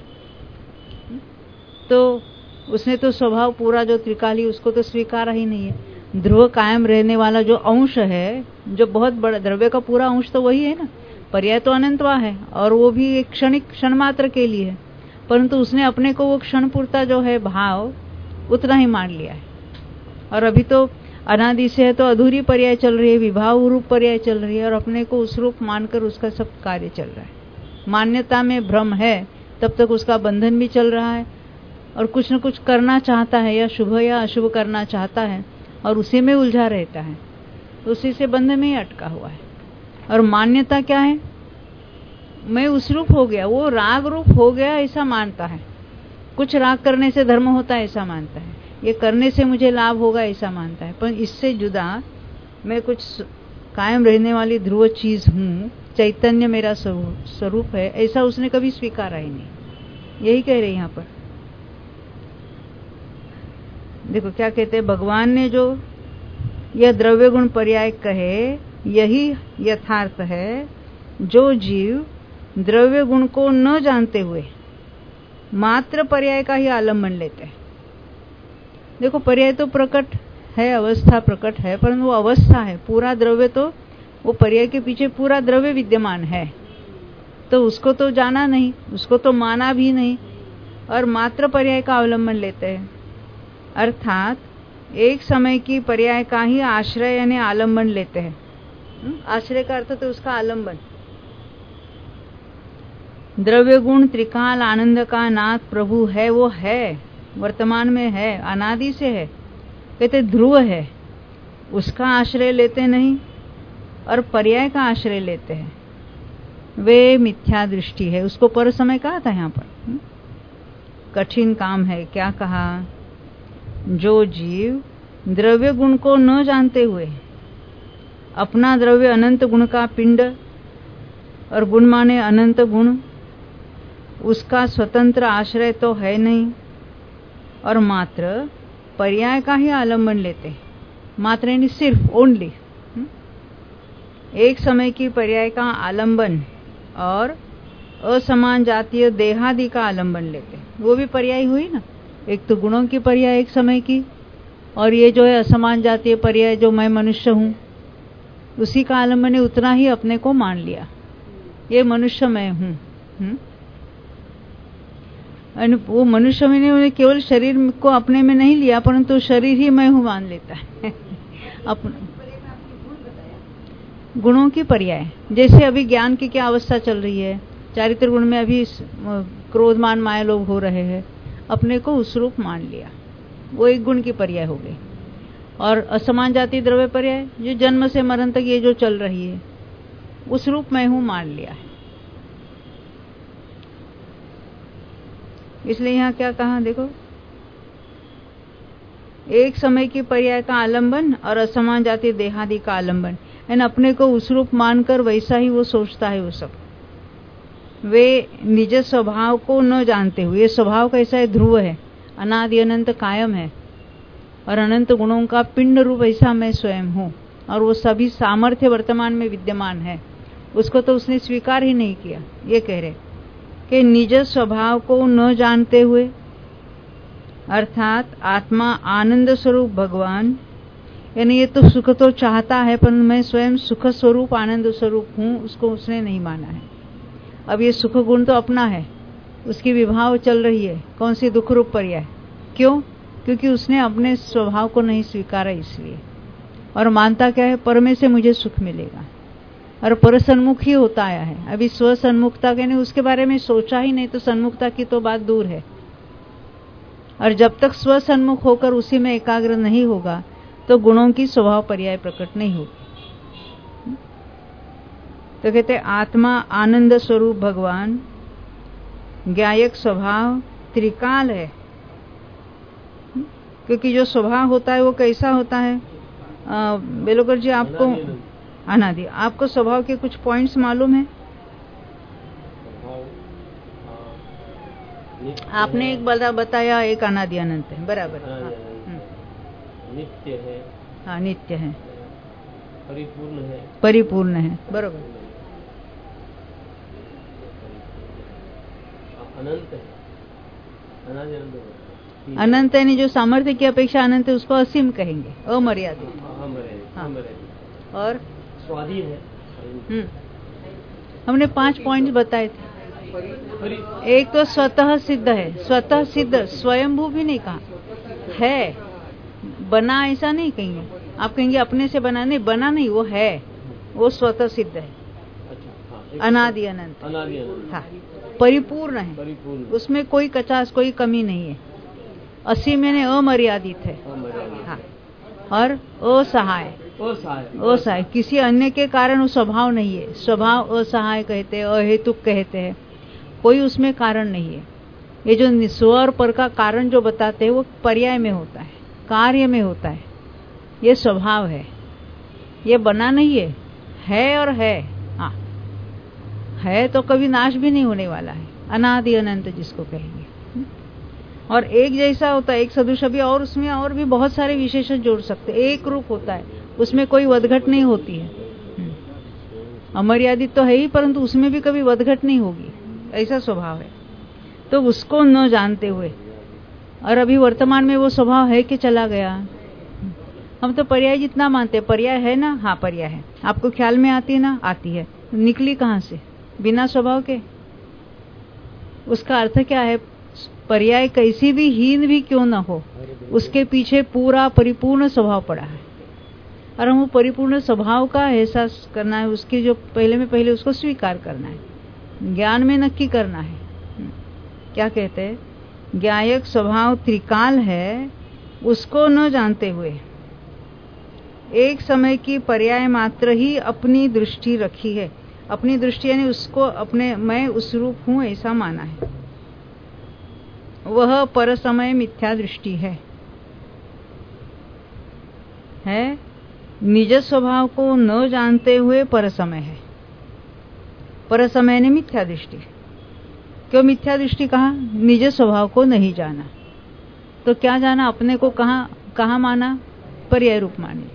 तो उसने तो स्वभाव पूरा जो त्रिकाली, उसको तो स्वीकारा ही नहीं है। ध्रुव कायम रहने वाला जो अंश है, जो बहुत बड़ा द्रव्य का पूरा अंश तो वही है ना। पर्याय तो अनंतवा है और वो भी एक क्षणिक क्षण मात्र के लिए है, परंतु उसने अपने को वो क्षण पूर्ता जो है भाव उतना ही मान लिया है। और अभी तो अनादि से है तो अधूरी पर्याय चल रही है, विभाव रूप पर्याय चल रही है, और अपने को उस रूप मानकर उसका सब कार्य चल रहा है। मान्यता में भ्रम है तब तक उसका बंधन भी चल रहा है, और कुछ न कुछ करना चाहता है, या शुभ या अशुभ करना चाहता है, और उसी में उलझा रहता है, तो उसी से बंधन में ही अटका हुआ है। और मान्यता क्या है? मैं उस रूप हो गया, वो राग रूप हो गया ऐसा मानता है। कुछ राग करने से धर्म होता है ऐसा मानता है, ये करने से मुझे लाभ होगा ऐसा मानता है। पर इससे जुदा मैं कुछ कायम रहने वाली ध्रुव चीज हूँ, चैतन्य मेरा स्वरूप है, ऐसा उसने कभी स्वीकारा ही नहीं। यही कह रहे यहाँ पर। देखो क्या कहते हैं, भगवान ने जो यह द्रव्य गुण पर्याय कहे, यही यथार्थ है। जो जीव द्रव्य गुण को न जानते हुए मात्र पर्याय का ही आलम्बन लेते हैं। देखो पर्याय तो प्रकट है, अवस्था प्रकट है, परंतु वो अवस्था है, पूरा द्रव्य तो वो पर्याय के पीछे पूरा द्रव्य विद्यमान है, तो उसको तो जाना नहीं, उसको तो माना भी नहीं, और मात्र पर्याय का अवलंबन लेते हैं। अर्थात एक समय की पर्याय का ही आश्रय यानी आलम्बन लेते हैं। आश्रय का अर्थ तो उसका आलम्बन। द्रव्य गुण त्रिकाल आनंद का नाथ प्रभु है, वो है, वर्तमान में है, अनादि से है, कहते ध्रुव है, उसका आश्रय लेते नहीं और पर्याय का आश्रय लेते हैं, वे मिथ्या दृष्टि है। उसको पर समय कहा था यहाँ पर। कठिन काम है। क्या कहा? जो जीव द्रव्य गुण को न जानते हुए अपना द्रव्य अनंत गुण का पिंड, और गुण माने अनंत गुण, उसका स्वतंत्र आश्रय तो है नहीं, और मात्र पर्याय का ही आलम्बन लेते। मात्र यानी सिर्फ, ओनली एक समय की पर्याय का आलम्बन और असमान जातीय देहादि का आलम्बन लेते। वो भी पर्याय हुई ना, एक तो गुणों की पर्याय एक समय की, और ये जो है असमान जातीय पर्याय जो मैं मनुष्य हूँ, उसी का आलम्बन ने उतना ही अपने को मान लिया, ये मनुष्य मैं हूँ। वो मनुष्य में केवल शरीर को अपने में नहीं लिया, परंतु शरीर ही मैं हूँ मान लेता है। अपना गुणों की पर्याय, जैसे अभी ज्ञान की क्या अवस्था चल रही है, चारित्र गुण में अभी क्रोध मान माया लोभ हो रहे हैं, अपने को उस रूप मान लिया, वो एक गुण की पर्याय हो गई। और असमान जाति द्रव्य पर्याय, जो जन्म से मरण तक ये जो चल रही है, उस रूप मैं हूं मान लिया है। इसलिए यहाँ क्या कहा, देखो एक समय की पर्याय का आलंबन और असमान जाति देहादि का आलंबन, यानी अपने को उस रूप मानकर वैसा ही वो सोचता है। वो सब वे निज स्वभाव को न जानते हुए, स्वभाव कैसा है, ध्रुव है, अनादि अनंत कायम है, और अनंत गुणों का पिंड रूप ऐसा मैं स्वयं हूँ, और वो सभी सामर्थ्य वर्तमान में विद्यमान है, उसको तो उसने स्वीकार ही नहीं किया। ये कह रहे कि निज स्वभाव को न जानते हुए, अर्थात आत्मा आनंद स्वरूप भगवान, यानी ये तो सुख तो चाहता है, पर मैं स्वयं सुख स्वरूप आनंद स्वरूप हूँ, उसको उसने नहीं माना है। अब ये सुख गुण तो अपना है, उसकी विभाव चल रही है, कौन सी दुख रूप पर्याय। क्यों? क्योंकि उसने अपने स्वभाव को नहीं स्वीकारा इसलिए। और मानता क्या है, पर में से मुझे सुख मिलेगा, और पर सन्मुख ही होता आया है। अभी स्व सन्मुखता के नहीं, उसके बारे में सोचा ही नहीं, तो सन्मुखता की तो बात दूर है। और जब तक स्व सन्मुख होकर उसी में एकाग्र नहीं होगा तो गुणों की स्वभाव पर्याय प्रकट नहीं होगी। तो कहते आत्मा आनंद स्वरूप भगवान, ज्ञायक स्वभाव त्रिकाल है। क्योंकि जो स्वभाव होता है वो कैसा होता है? बेलोकर जी, आपको अनादि, आपको स्वभाव के कुछ पॉइंट्स मालूम है? आपने एक बताया, एक अनादि अनंत है, बराबर। नित्य है। हाँ, नित्य है, परिपूर्ण है, परिपूर्ण है, बरोबर। अनंत है, अनादि अनंत है। अनंत यानी जो सामर्थ्य की अपेक्षा अनंत है उसको असीम कहेंगे, अमर्यादित। हाँ। और स्वाधीन है। हमने 5 पॉइंट्स बताए थे। एक तो स्वतः सिद्ध है, स्वतः सिद्ध, स्वयंभू भी नहीं कहा है, बना ऐसा नहीं कहेंगे। आप कहेंगे अपने से बना, नहीं, बना नहीं, वो है, वो स्वतः सिद्ध है। अनादि अनंत, हाँ, परिपूर्ण है, उसमें कोई कचास, कोई कमी नहीं है। असीम यानी अमर्यादित है, हाँ। और असहाय, असहाय, किसी अन्य के कारण वो स्वभाव नहीं है। स्वभाव असहाय कहते हैं, अहेतुक कहते हैं, कोई उसमें कारण नहीं है। ये जो स्व और पर का कारण जो बताते हैं वो पर्याय में होता है, कार्य में होता है। ये स्वभाव है, ये बना नहीं है और है, हाँ, है तो कभी नाश भी नहीं होने वाला है, अनादि अनंत जिसको कहेंगे। और एक जैसा होता है, एक सदृश भी, और उसमें और भी बहुत सारे विशेषण जोड़ सकते हैं। एक रूप होता है, उसमें कोई वदघट नहीं होती है। अमर्यादित तो है ही, परंतु उसमें भी कभी वदघट नहीं होगी, ऐसा स्वभाव है। तो उसको न जानते हुए, और अभी वर्तमान में वो स्वभाव है कि चला गया। हम तो पर्याय जितना मानते हैं, पर्याय है ना, हाँ पर्याय है, आपको ख्याल में आती है ना, आती है, निकली कहाँ से? बिना स्वभाव के। उसका अर्थ क्या है? पर्याय कैसी भी हीन भी क्यों न हो, उसके पीछे पूरा परिपूर्ण स्वभाव पड़ा है, और हम परिपूर्ण स्वभाव का एहसास करना है, उसकी जो पहले उसको स्वीकार करना है, ज्ञान में नक्की करना है। क्या कहते हैं? ज्ञायक स्वभाव त्रिकाल है, उसको न जानते हुए एक समय की पर्याय मात्र ही अपनी दृष्टि रखी है। अपनी दृष्टि यानी उसको अपने, मैं उस रूप हूं ऐसा माना है, वह पर समय मिथ्या दृष्टि है। निज स्वभाव को न जानते हुए पर समय है। पर समय ने मिथ्या दृष्टि। क्यों मिथ्या दृष्टि कहा? निज स्वभाव को नहीं जाना। तो क्या जाना? अपने को कहाँ माना? पर्याय रूप माने।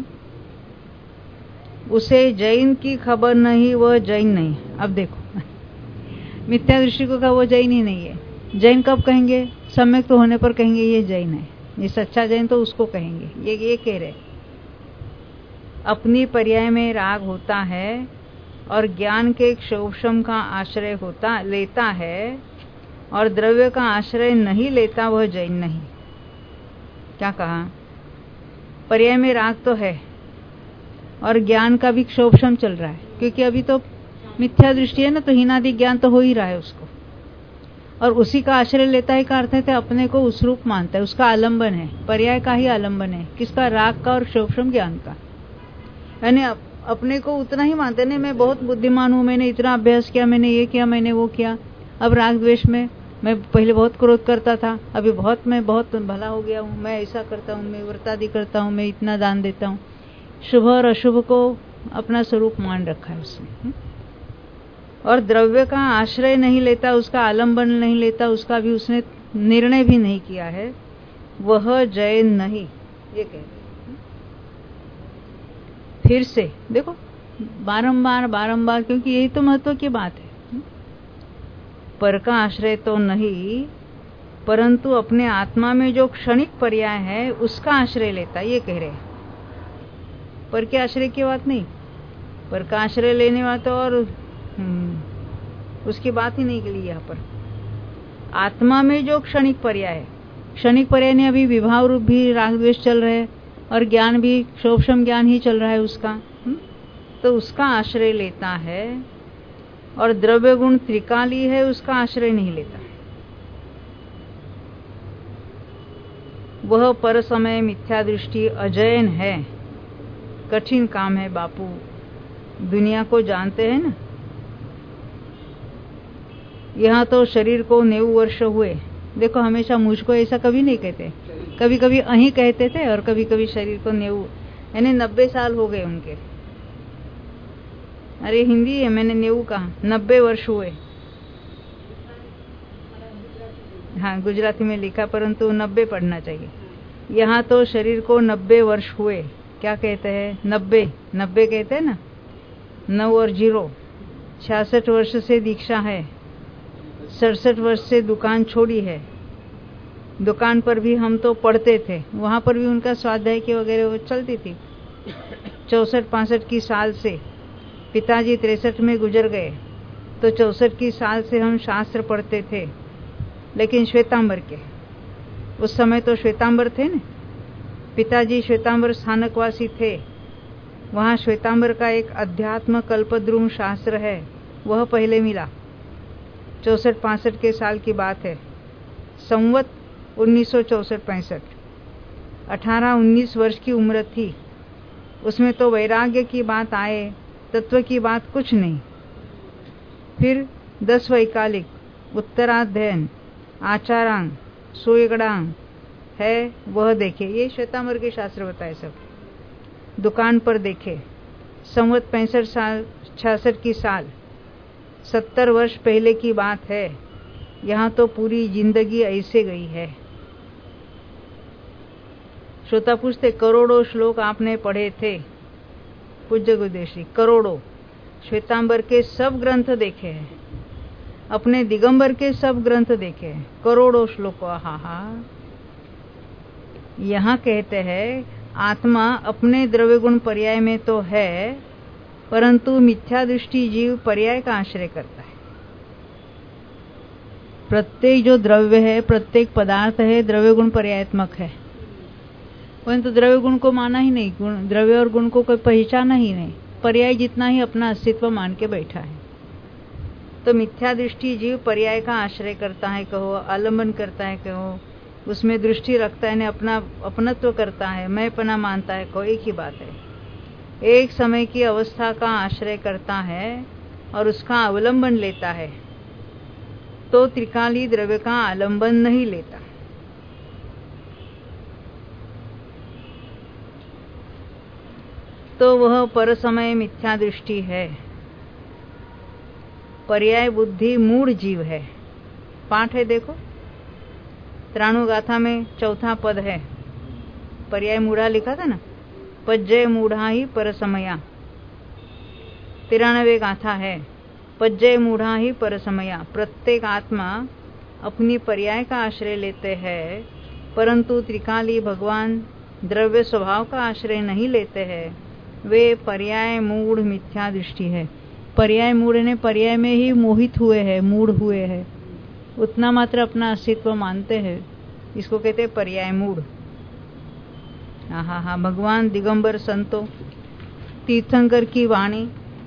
उसे जैन की खबर नहीं, वह जैन नहीं। अब देखो, मिथ्या दृष्टि को कहा वो जैन ही नहीं है। जैन कब कहेंगे? सम्यक तो होने पर कहेंगे ये जैन है, ये सच्चा जैन तो उसको कहेंगे। ये कह रहे, अपनी पर्याय में राग होता है और ज्ञान के क्षोभम का आश्रय लेता है और द्रव्य का आश्रय नहीं लेता, वह जैन नहीं। क्या कहा? पर्याय में राग तो है और ज्ञान का भी क्षोभम चल रहा है, क्योंकि अभी तो मिथ्या दृष्टि है ना, तो हीनादि ज्ञान तो हो ही रहा है उसको, और उसी का आश्रय लेता है का अर्थ है अपने को उस रूप मानता है, उसका आलंबन है, पर्याय का ही आलंबन है। किसका? राग का और क्षोभम ज्ञान का। यानी अपने को उतना ही मानते नहीं, मैं बहुत बुद्धिमान हूँ, मैंने इतना अभ्यास किया, मैंने ये किया, मैंने वो किया। अब राग द्वेष में मैं पहले बहुत क्रोध करता था, अभी मैं बहुत भला हो गया हूँ, मैं ऐसा करता हूँ, मैं व्रतादि करता हूँ, मैं इतना दान देता हूँ। शुभ और अशुभ को अपना स्वरूप मान रखा है उसने। और द्रव्य का आश्रय नहीं लेता, उसका आलंबन नहीं लेता, उसका भी उसने निर्णय भी नहीं किया है, वह जैन नहीं। ये कहते हैं। फिर से देखो, बारंबार, क्योंकि यही तो महत्व की बात है। पर का आश्रय तो नहीं, परंतु अपने आत्मा में जो क्षणिक पर्याय है उसका आश्रय लेता, ये कह रहे हैं। पर के आश्रय की बात नहीं, पर का आश्रय लेने वाला तो और उसकी बात ही नहीं के लिए। यहाँ पर आत्मा में जो क्षणिक पर्याय है क्षणिक पर्याय ने अभी विभाव रूप भी राग द्वेष चल रहे हैं और ज्ञान भी शोभशम ज्ञान ही चल रहा है उसका, तो उसका आश्रय लेता है। और द्रव्य गुण त्रिकाली है, उसका आश्रय नहीं लेता। वह पर समय मिथ्या दृष्टि अजयन है। कठिन काम है बापू, दुनिया को जानते हैं ना। यहाँ तो शरीर को 90 वर्ष हुए। देखो हमेशा मुझको ऐसा कभी नहीं कहते, कभी कभी अही कहते थे और कभी कभी शरीर को 90 यानी 90 साल हो गए उनके। अरे हिंदी है, मैंने 90 कहा, 90 वर्ष हुए। हाँ गुजराती में लिखा, परंतु 90 पढ़ना चाहिए। यहाँ तो शरीर को 90 वर्ष हुए। क्या कहते हैं? 90 कहते हैं ना, 9 और 0, 66 वर्ष से दीक्षा है, 67 वर्ष से दुकान छोड़ी है। दुकान पर भी हम तो पढ़ते थे, वहां पर भी उनका स्वाध्याय की वगैरह वो चलती थी। 64-65 की साल से पिताजी 63 में गुजर गए, तो 64 की साल से हम शास्त्र पढ़ते थे, लेकिन श्वेतांबर के। उस समय तो श्वेतांबर थे ना, पिताजी श्वेतांबर स्थानकवासी थे। वहां श्वेतांबर का एक अध्यात्म कल्पद्रुम शास्त्र है, वह पहले मिला। 64-65 के साल की बात है, संवत 1964-65। 18-19 वर्ष की उम्र थी। उसमें तो वैराग्य की बात आए, तत्व की बात कुछ नहीं। फिर 10 वैकालिक, उत्तराध्ययन, आचारांग, सुयगड़ांग है, वह देखे। ये श्वेतांबर के शास्त्र बताए सब। दुकान पर देखे। संवत 65 की साल, 70 वर्ष पहले की बात है। यहाँ तो पूरी जिंदगी ऐसे गई है। श्रोता पूछते, करोड़ों श्लोक आपने पढ़े थे पूज्य गुरुदेव? करोड़ों। श्वेतांबर के सब ग्रंथ देखे हैं, अपने दिगंबर के सब ग्रंथ देखे हैं, करोड़ों श्लोक। हा। यहाँ कहते हैं आत्मा अपने द्रव्य गुण पर्याय में तो है, परंतु मिथ्या दृष्टि जीव पर्याय का आश्रय करता है। प्रत्येक जो द्रव्य है, प्रत्येक पदार्थ है, द्रव्य गुण पर्यायात्मक है, परंतु द्रव्य गुण को माना ही नहीं, गुण द्रव्य और गुण को कोई पहचाना ही नहीं, पर्याय जितना ही अपना अस्तित्व मान के बैठा है। तो मिथ्या दृष्टि जीव पर्याय का आश्रय करता है कहो, आलम्बन करता है कहो, उसमें दृष्टि रखता है, अपना अपनत्व करता है, मैंपना मानता है कहो, एक ही बात है। एक समय की अवस्था का आश्रय करता है और उसका अवलंबन लेता है, तो त्रिकाली द्रव्य का आलंबन नहीं लेता। तो वह पर समय मिथ्या दृष्टि है। पर्याय बुद्धि मूढ़ जीव है। पाठ है देखो, त्राणु गाथा में 4था पद है, पर्याय मूढ़ा लिखा था ना, पज्जय मूढ़ा ही पर समया। 93 गाथा है, पज्जय मूढ़ा ही पर समया। प्रत्येक आत्मा अपनी पर्याय का आश्रय लेते हैं, परंतु त्रिकाली भगवान द्रव्य स्वभाव का आश्रय नहीं लेते हैं। वे पर्याय मूढ़ मिथ्या दृष्टि है। पर्याय मूढ़ ने पर्याय में ही मोहित हुए हैं, मूढ़ हुए हैं, उतना मात्र अपना अस्तित्व मानते हैं, इसको कहते हैं पर्याय मूढ़। हाँ, भगवान दिगंबर संतों, तीर्थंकर की वाणी,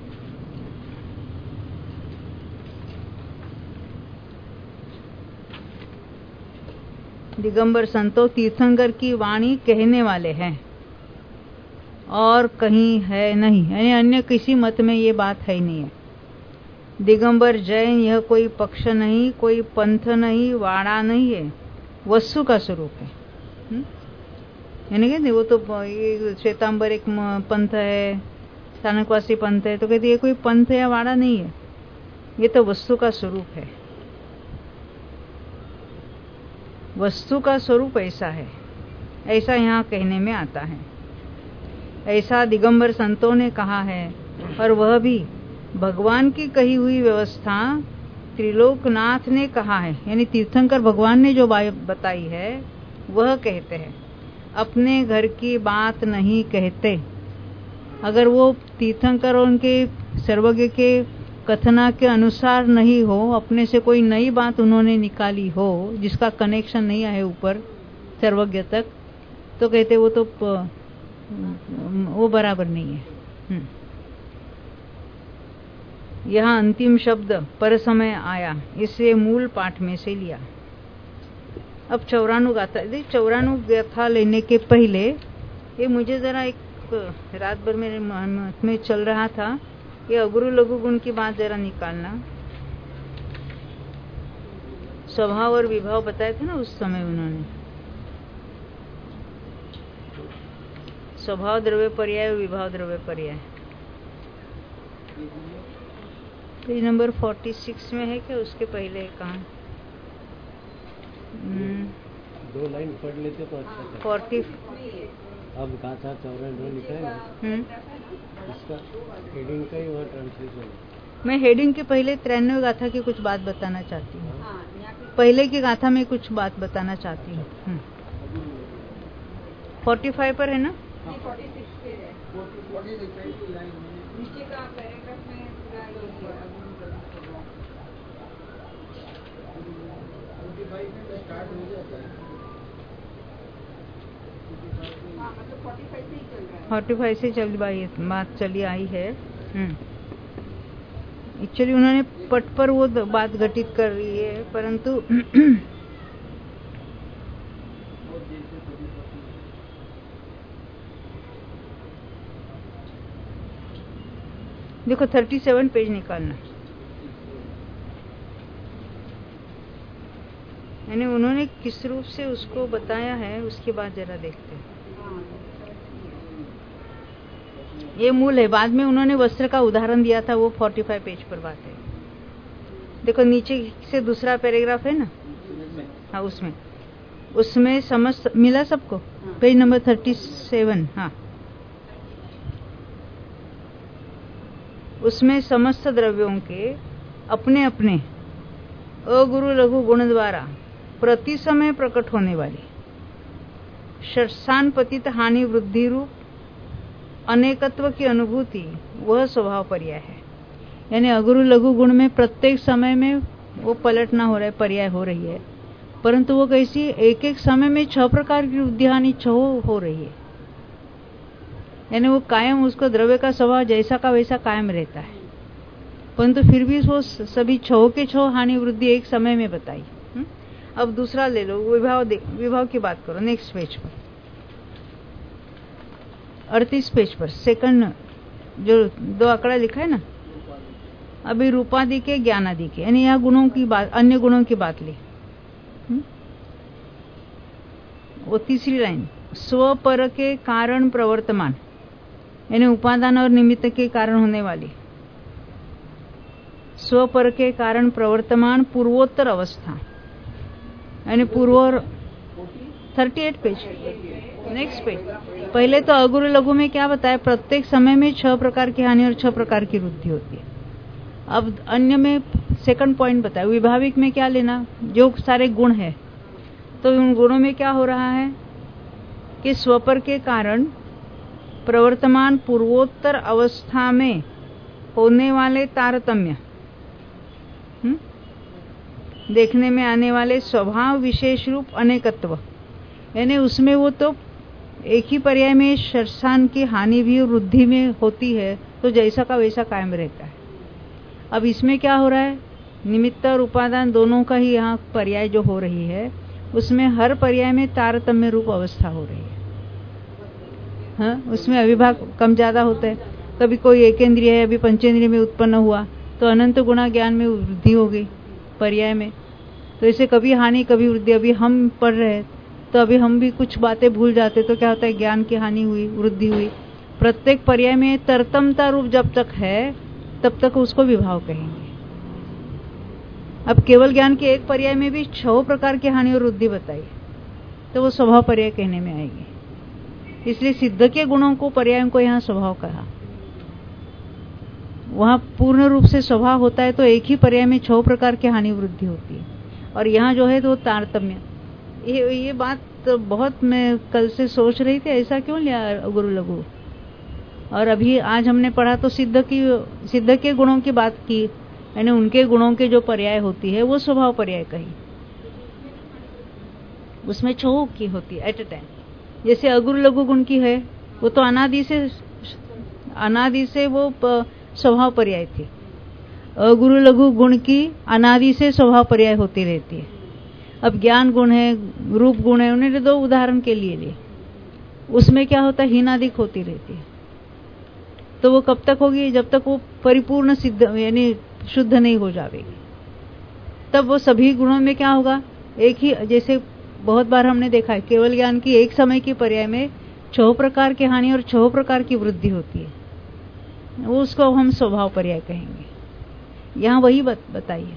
दिगंबर संतों तीर्थंकर की वाणी कहने वाले हैं और कहीं है नहीं, यानी अन्य किसी मत में ये बात है ही नहीं है। दिगंबर जैन यह कोई पक्ष नहीं, कोई पंथ नहीं, वाड़ा नहीं है, वस्तु का स्वरूप है। यानी कहते वो तो ये श्वेतांबर एक पंथ है, स्थानकवासी पंथ है, तो कहते ये कोई पंथ या वाड़ा नहीं है, ये तो वस्तु का स्वरूप है। वस्तु का स्वरूप ऐसा है, ऐसा यहाँ कहने में आता है। ऐसा दिगंबर संतों ने कहा है, और वह भी भगवान की कही हुई व्यवस्था त्रिलोकनाथ ने कहा है, यानी तीर्थंकर भगवान ने जो बताई है वह कहते हैं, अपने घर की बात नहीं कहते। अगर वो तीर्थंकर और उनके सर्वज्ञ के कथना के अनुसार नहीं हो, अपने से कोई नई बात उन्होंने निकाली हो जिसका कनेक्शन नहीं है ऊपर, सर्वज्ञ तक, तो कहते वो तो वो बराबर नहीं है। यहाँ अंतिम शब्द पर समय आया, इसे मूल पाठ में से लिया। अब चौरानु गाथा, 94 गाथा लेने के पहले ये मुझे जरा एक रात भर मेरे मन में चल रहा था, ये अगुरु लघु गुण की बात जरा निकालना। स्वभाव और विभाव बताए थे ना उस समय उन्होंने, स्वभाव द्रव्य पर्याय और विभाव द्रव्य पर्याय। पेज नंबर 46 में है क्या, उसके पहले कहाँ? 2 लाइन पढ़ लेते तो अच्छा था। 40 अब गाथा 94 लिखा है ना, इसका हेडिंग का ही वहाँ ट्रांसलेशन है। मैं हेडिंग के पहले 93 गाथा की कुछ बात बताना चाहती हूँ। पहले की गाथा में कुछ बात बताना चाहती हूँ। 45 पर है ना? 46 पे है। नीचे का पैराग्राफ में पूरा ये है। 45 में स्टार्ट हो जाता है। हाँ, मतलब 45 से ही चल रहा है। 45 से चल बात चली आई है। एक्चुअली उन्होंने पट पर वो बात घटित कर रही है, परंतु देखो 37 पेज निकालना, यानी उन्होंने किस रूप से उसको बताया है, उसके बाद जरा देखते हैं। ये मूल है, बाद में उन्होंने वस्त्र का उदाहरण दिया था, वो 45 पेज पर बात है। देखो नीचे से दूसरा पैराग्राफ है ना, हाँ उसमें समस्त मिला सबको, पेज नंबर 37। हाँ, उसमें समस्त द्रव्यों के अपने अपने अगुरु लघु गुण द्वारा प्रति समय प्रकट होने वाली षट्स्थान पतित हानि वृद्धि रूप अनेकत्व की अनुभूति, वह स्वभाव पर्याय है। यानी अगुरु लघु गुण में प्रत्येक समय में वो पलटना हो रहा है, पर्याय हो रही है, परंतु वो कैसी, एक एक समय में 6 प्रकार की वृद्धि हानि 6 हो रही है। यानी वो कायम, उसको द्रव्य का स्वभाव जैसा का वैसा कायम रहता है, परंतु फिर भी वो सभी 6 के 6 हानि वृद्धि एक समय में बताई। अब दूसरा ले लो, विभाव की बात करो, नेक्स्ट पेज पर 38 पेज पर सेकंड जो 2 आंकड़ा लिखा है ना, अभी रूपादि के ज्ञानादि के, यानी यहाँ गुणों की बात, अन्य गुणों की बात ली। वो तीसरी लाइन, स्वपर के कारण प्रवर्तमान, यानी उपादान और निमित्त के कारण होने वाली स्वपर के कारण प्रवर्तमान पूर्वोत्तर अवस्था, यानी पूर्व 38 पेज नेक्स्ट पेज। पहले तो अगुरु लघु में क्या बताया, प्रत्येक समय में 6 प्रकार की हानि और 6 प्रकार की वृद्धि होती है। अब अन्य में सेकंड पॉइंट बताया, विभाविक में क्या लेना, जो सारे गुण है, तो उन गुणों में क्या हो रहा है कि स्वपर के कारण प्रवर्तमान पूर्वोत्तर अवस्था में होने वाले तारतम्य, देखने में आने वाले स्वभाव विशेष रूप अनेकत्व, यानी उसमें वो तो एक ही पर्याय में षट्स्थान की हानि भी वृद्धि में होती है, तो जैसा का वैसा कायम रहता है। अब इसमें क्या हो रहा है, निमित्त और उपादान दोनों का ही यहाँ पर्याय जो हो रही है, उसमें हर पर्याय में तारतम्य रूप अवस्था हो रही है। हाँ, उसमें अविभाग कम ज्यादा होता है, कभी कोई एकेंद्रिय है, अभी पंचेंद्रिय में उत्पन्न हुआ तो अनंत गुणा ज्ञान में वृद्धि हो गई पर्याय में, तो इसे कभी हानि कभी वृद्धि। अभी हम पढ़ रहे तो अभी हम भी कुछ बातें भूल जाते, तो क्या होता है, ज्ञान की हानि हुई, वृद्धि हुई। प्रत्येक पर्याय में तरतमता रूप जब तक है तब तक उसको विभाव कहेंगे। अब केवल ज्ञान के एक पर्याय में भी 6 प्रकार की हानि और वृद्धि बताई, तो वो स्वभाव पर्याय कहने में आएगी। इसलिए सिद्ध के गुणों को, पर्यायों को यहाँ स्वभाव कहा। वहां पूर्ण रूप से स्वभाव होता है तो एक ही पर्याय में 6 प्रकार की हानि वृद्धि होती है, और यहाँ जो है तो तारतम्य। ये बात तो बहुत मैं कल से सोच रही थी, ऐसा क्यों लिया गुरु लघु। और अभी आज हमने पढ़ा तो सिद्ध के गुणों की बात की, यानी उनके गुणों के जो पर्याय होती है वो स्वभाव पर्याय कही। उसमें छो की होती है एट ए टाइम। जैसे अगुरु लघु गुण की है, वो तो अनादि से वो स्वभाव पर्याय थी। अगुरु लघु गुण की अनादि से स्वभाव पर्याय होती रहती है। अब ज्ञान गुण है, रूप गुण है, उन्होंने 2 उदाहरण के लिए उसमें क्या होता है, हीनादिक होती रहती है। तो वो कब तक होगी, जब तक वो परिपूर्ण सिद्ध यानी शुद्ध नहीं हो जाएगी। तब वो सभी गुणों में क्या होगा, एक ही, जैसे बहुत बार हमने देखा है केवल ज्ञान की एक समय की पर्याय में 6 प्रकार की हानि और 6 प्रकार की वृद्धि होती है, वो उसको हम स्वभाव पर्याय कहेंगे। यहाँ वही बताइए,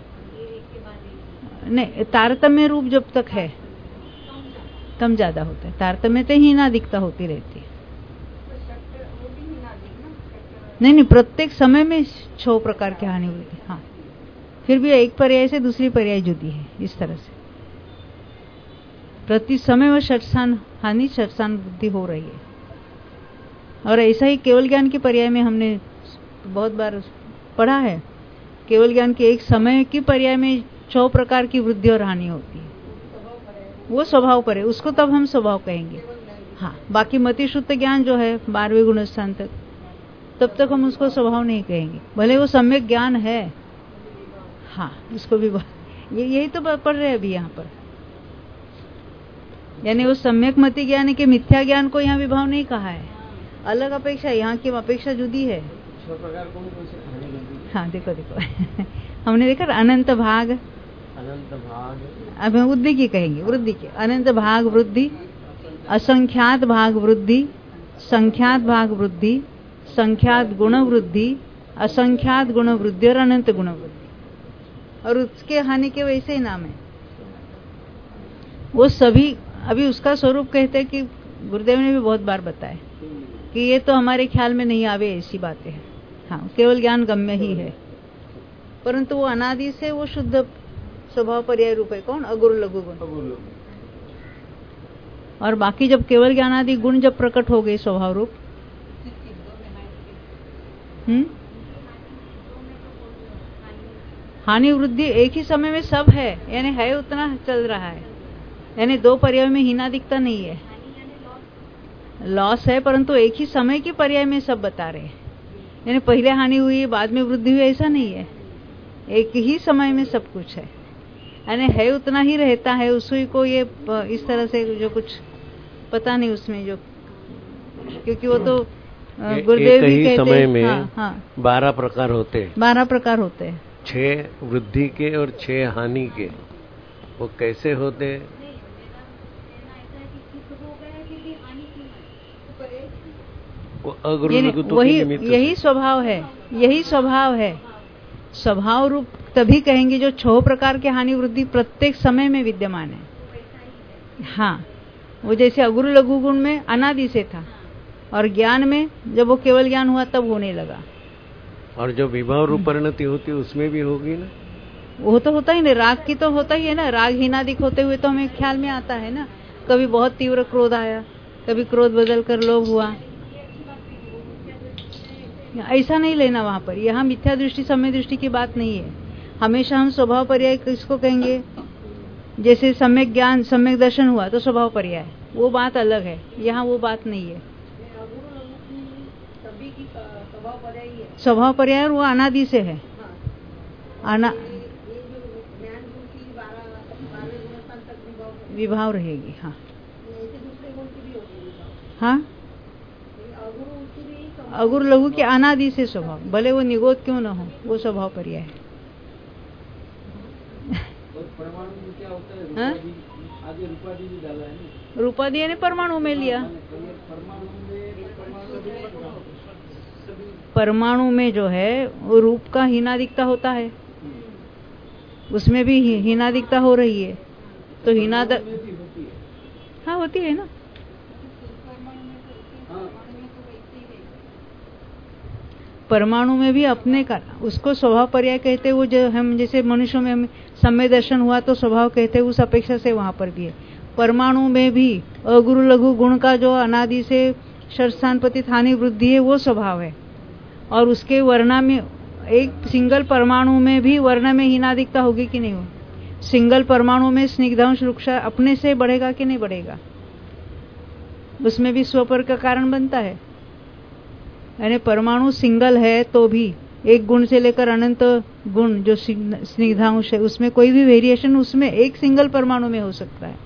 नहीं तारतम्य रूप जब तक है कम ज्यादा होता है, तारतम्य तो हीनादिकता होती रहती है। नहीं, प्रत्येक समय में 6 प्रकार की हानि होती है। हाँ, फिर भी एक पर्याय से दूसरी पर्याय जुदी है, इस तरह से प्रति समय में षटस्थान हानि षटस्थान वृद्धि हो रही है। और ऐसा ही केवल ज्ञान के पर्याय में हमने बहुत बार पढ़ा है, केवल ज्ञान के एक समय की पर्याय में 6 प्रकार की वृद्धि और हानि होती है, वो स्वभाव पर है, उसको तब हम स्वभाव कहेंगे। हाँ, बाकी मति शुद्ध ज्ञान जो है 12वें गुण स्थान तक, तब तक हम उसको स्वभाव नहीं कहेंगे, भले वो सम्यक ज्ञान है। हाँ, उसको भी यही तो पढ़ रहे हैं अभी यहाँ पर, यानी वो सम्यक मति ज्ञान है कि मिथ्या ज्ञान को यहाँ विभाव नहीं कहा है, अलग अपेक्षा, यहाँ की अपेक्षा जुदी है। हाँ, देखो हमने देखा अनंत भाग, अब हम वृद्धि की कहेंगे, वृद्धि की अनंत भाग वृद्धि, असंख्यात भाग वृद्धि, संख्यात भाग वृद्धि, संख्यात गुण वृद्धि, असंख्यात गुण वृद्धि और अनंत गुण वृद्धि। और उसके हानि के वैसे ही नाम है वो सभी। अभी उसका स्वरूप कहते हैं कि गुरुदेव ने भी बहुत बार बताया कि ये तो हमारे ख्याल में नहीं आवे ऐसी बातें हैं। हाँ, केवल ज्ञान गम्य ही है, परंतु वो अनादि से वो शुद्ध स्वभाव पर्याय रूप है। कौन? अगुरु लघु गुण। और बाकी जब केवल ज्ञानादि गुण जब प्रकट हो गए स्वभाव रूप, हानि वृद्धि एक ही समय में सब है, यानी है उतना चल रहा है, यानी 2 पर्याय में हीना दिखता नहीं है, लॉस है, परंतु एक ही समय की पर्याय में सब बता रहे हैं। यानी पहले हानि हुई बाद में वृद्धि हुई, ऐसा नहीं है, एक ही समय में सब कुछ है, यानी है उतना ही रहता है। उसी को ये इस तरह से जो कुछ पता नहीं उसमें जो, क्योंकि वो तो गुरुदेव भी कहते समय में 12 प्रकार होते हैं, 12 प्रकार होते हैं, 6 वृद्धि के और 6 हानि के। वो कैसे होते हैं? यही स्वभाव है, यही स्वभाव है। स्वभाव रूप तभी कहेंगे जो 6 प्रकार के हानि वृद्धि प्रत्येक समय में विद्यमान है। हाँ, वो जैसे अगुरु लघु गुण में अनादि से था, और ज्ञान में जब वो केवल ज्ञान हुआ तब होने लगा। और जो विभाव रूप परिणति होती है उसमें भी होगी ना, वो तो होता ही नहीं, राग की तो होता ही है ना। राग हीनादिक होते हुए तो हमें ख्याल में आता है ना, कभी बहुत तीव्र क्रोध आया, कभी क्रोध बदल कर लोभ हुआ, ऐसा नहीं लेना वहां पर। यहाँ मिथ्या दृष्टि सम्यक दृष्टि की बात नहीं है। हमेशा हम स्वभाव पर्याय किसको कहेंगे? जैसे सम्यक ज्ञान सम्यक दर्शन हुआ तो स्वभाव पर्याय, वो बात अलग है, यहाँ वो बात नहीं है। स्वभाव पर्याय वो अनादि से है, विभाव रहेगी। हाँ हाँ, अगुरु लघु के अनादि से स्वभाव, भले वो निगोद क्यों न हो, वो स्वभाव पर्याय है। हाँ? रूपादि ने परमाणु में लिया, परमाणु में जो है वो रूप का हीनादिकता होता है, उसमें भी हीनादिकता हो रही है, तो हाँ होती है ना। परमाणु में भी अपने का, उसको स्वभाव पर्याय कहते हैं। वो जो हम जैसे मनुष्यों में हम सम्यक दर्शन हुआ तो स्वभाव कहते हैं, उस अपेक्षा से वहां पर भी है। परमाणु में भी अगुरु लघु गुण का जो अनादि से षटस्थान पतित हानि वृद्धि है वो स्वभाव है। और उसके वर्ण में एक सिंगल परमाणु में भी वर्ण में हीनादिकता होगी कि नहीं हो? सिंगल परमाणु में स्निग्धांश वृक्ष अपने से बढ़ेगा कि नहीं बढ़ेगा? उसमें भी स्वपर का कारण बनता है। यानी परमाणु सिंगल है तो भी एक गुण से लेकर अनंत गुण जो स्निग्धांश है उसमें कोई भी वेरिएशन उसमें एक सिंगल परमाणु में हो सकता है।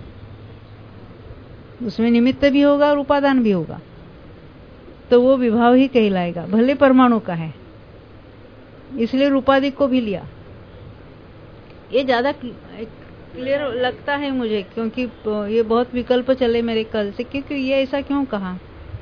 उसमें निमित्त भी होगा और उपादान भी होगा, तो वो विभाव ही कहलाएगा, भले परमाणु का है। इसलिए रूपाधिक को भी लिया। ये ज्यादा क्लियर लगता है मुझे, क्योंकि ये बहुत विकल्प चले मेरे कल से, क्योंकि ये ऐसा क्यों कहा?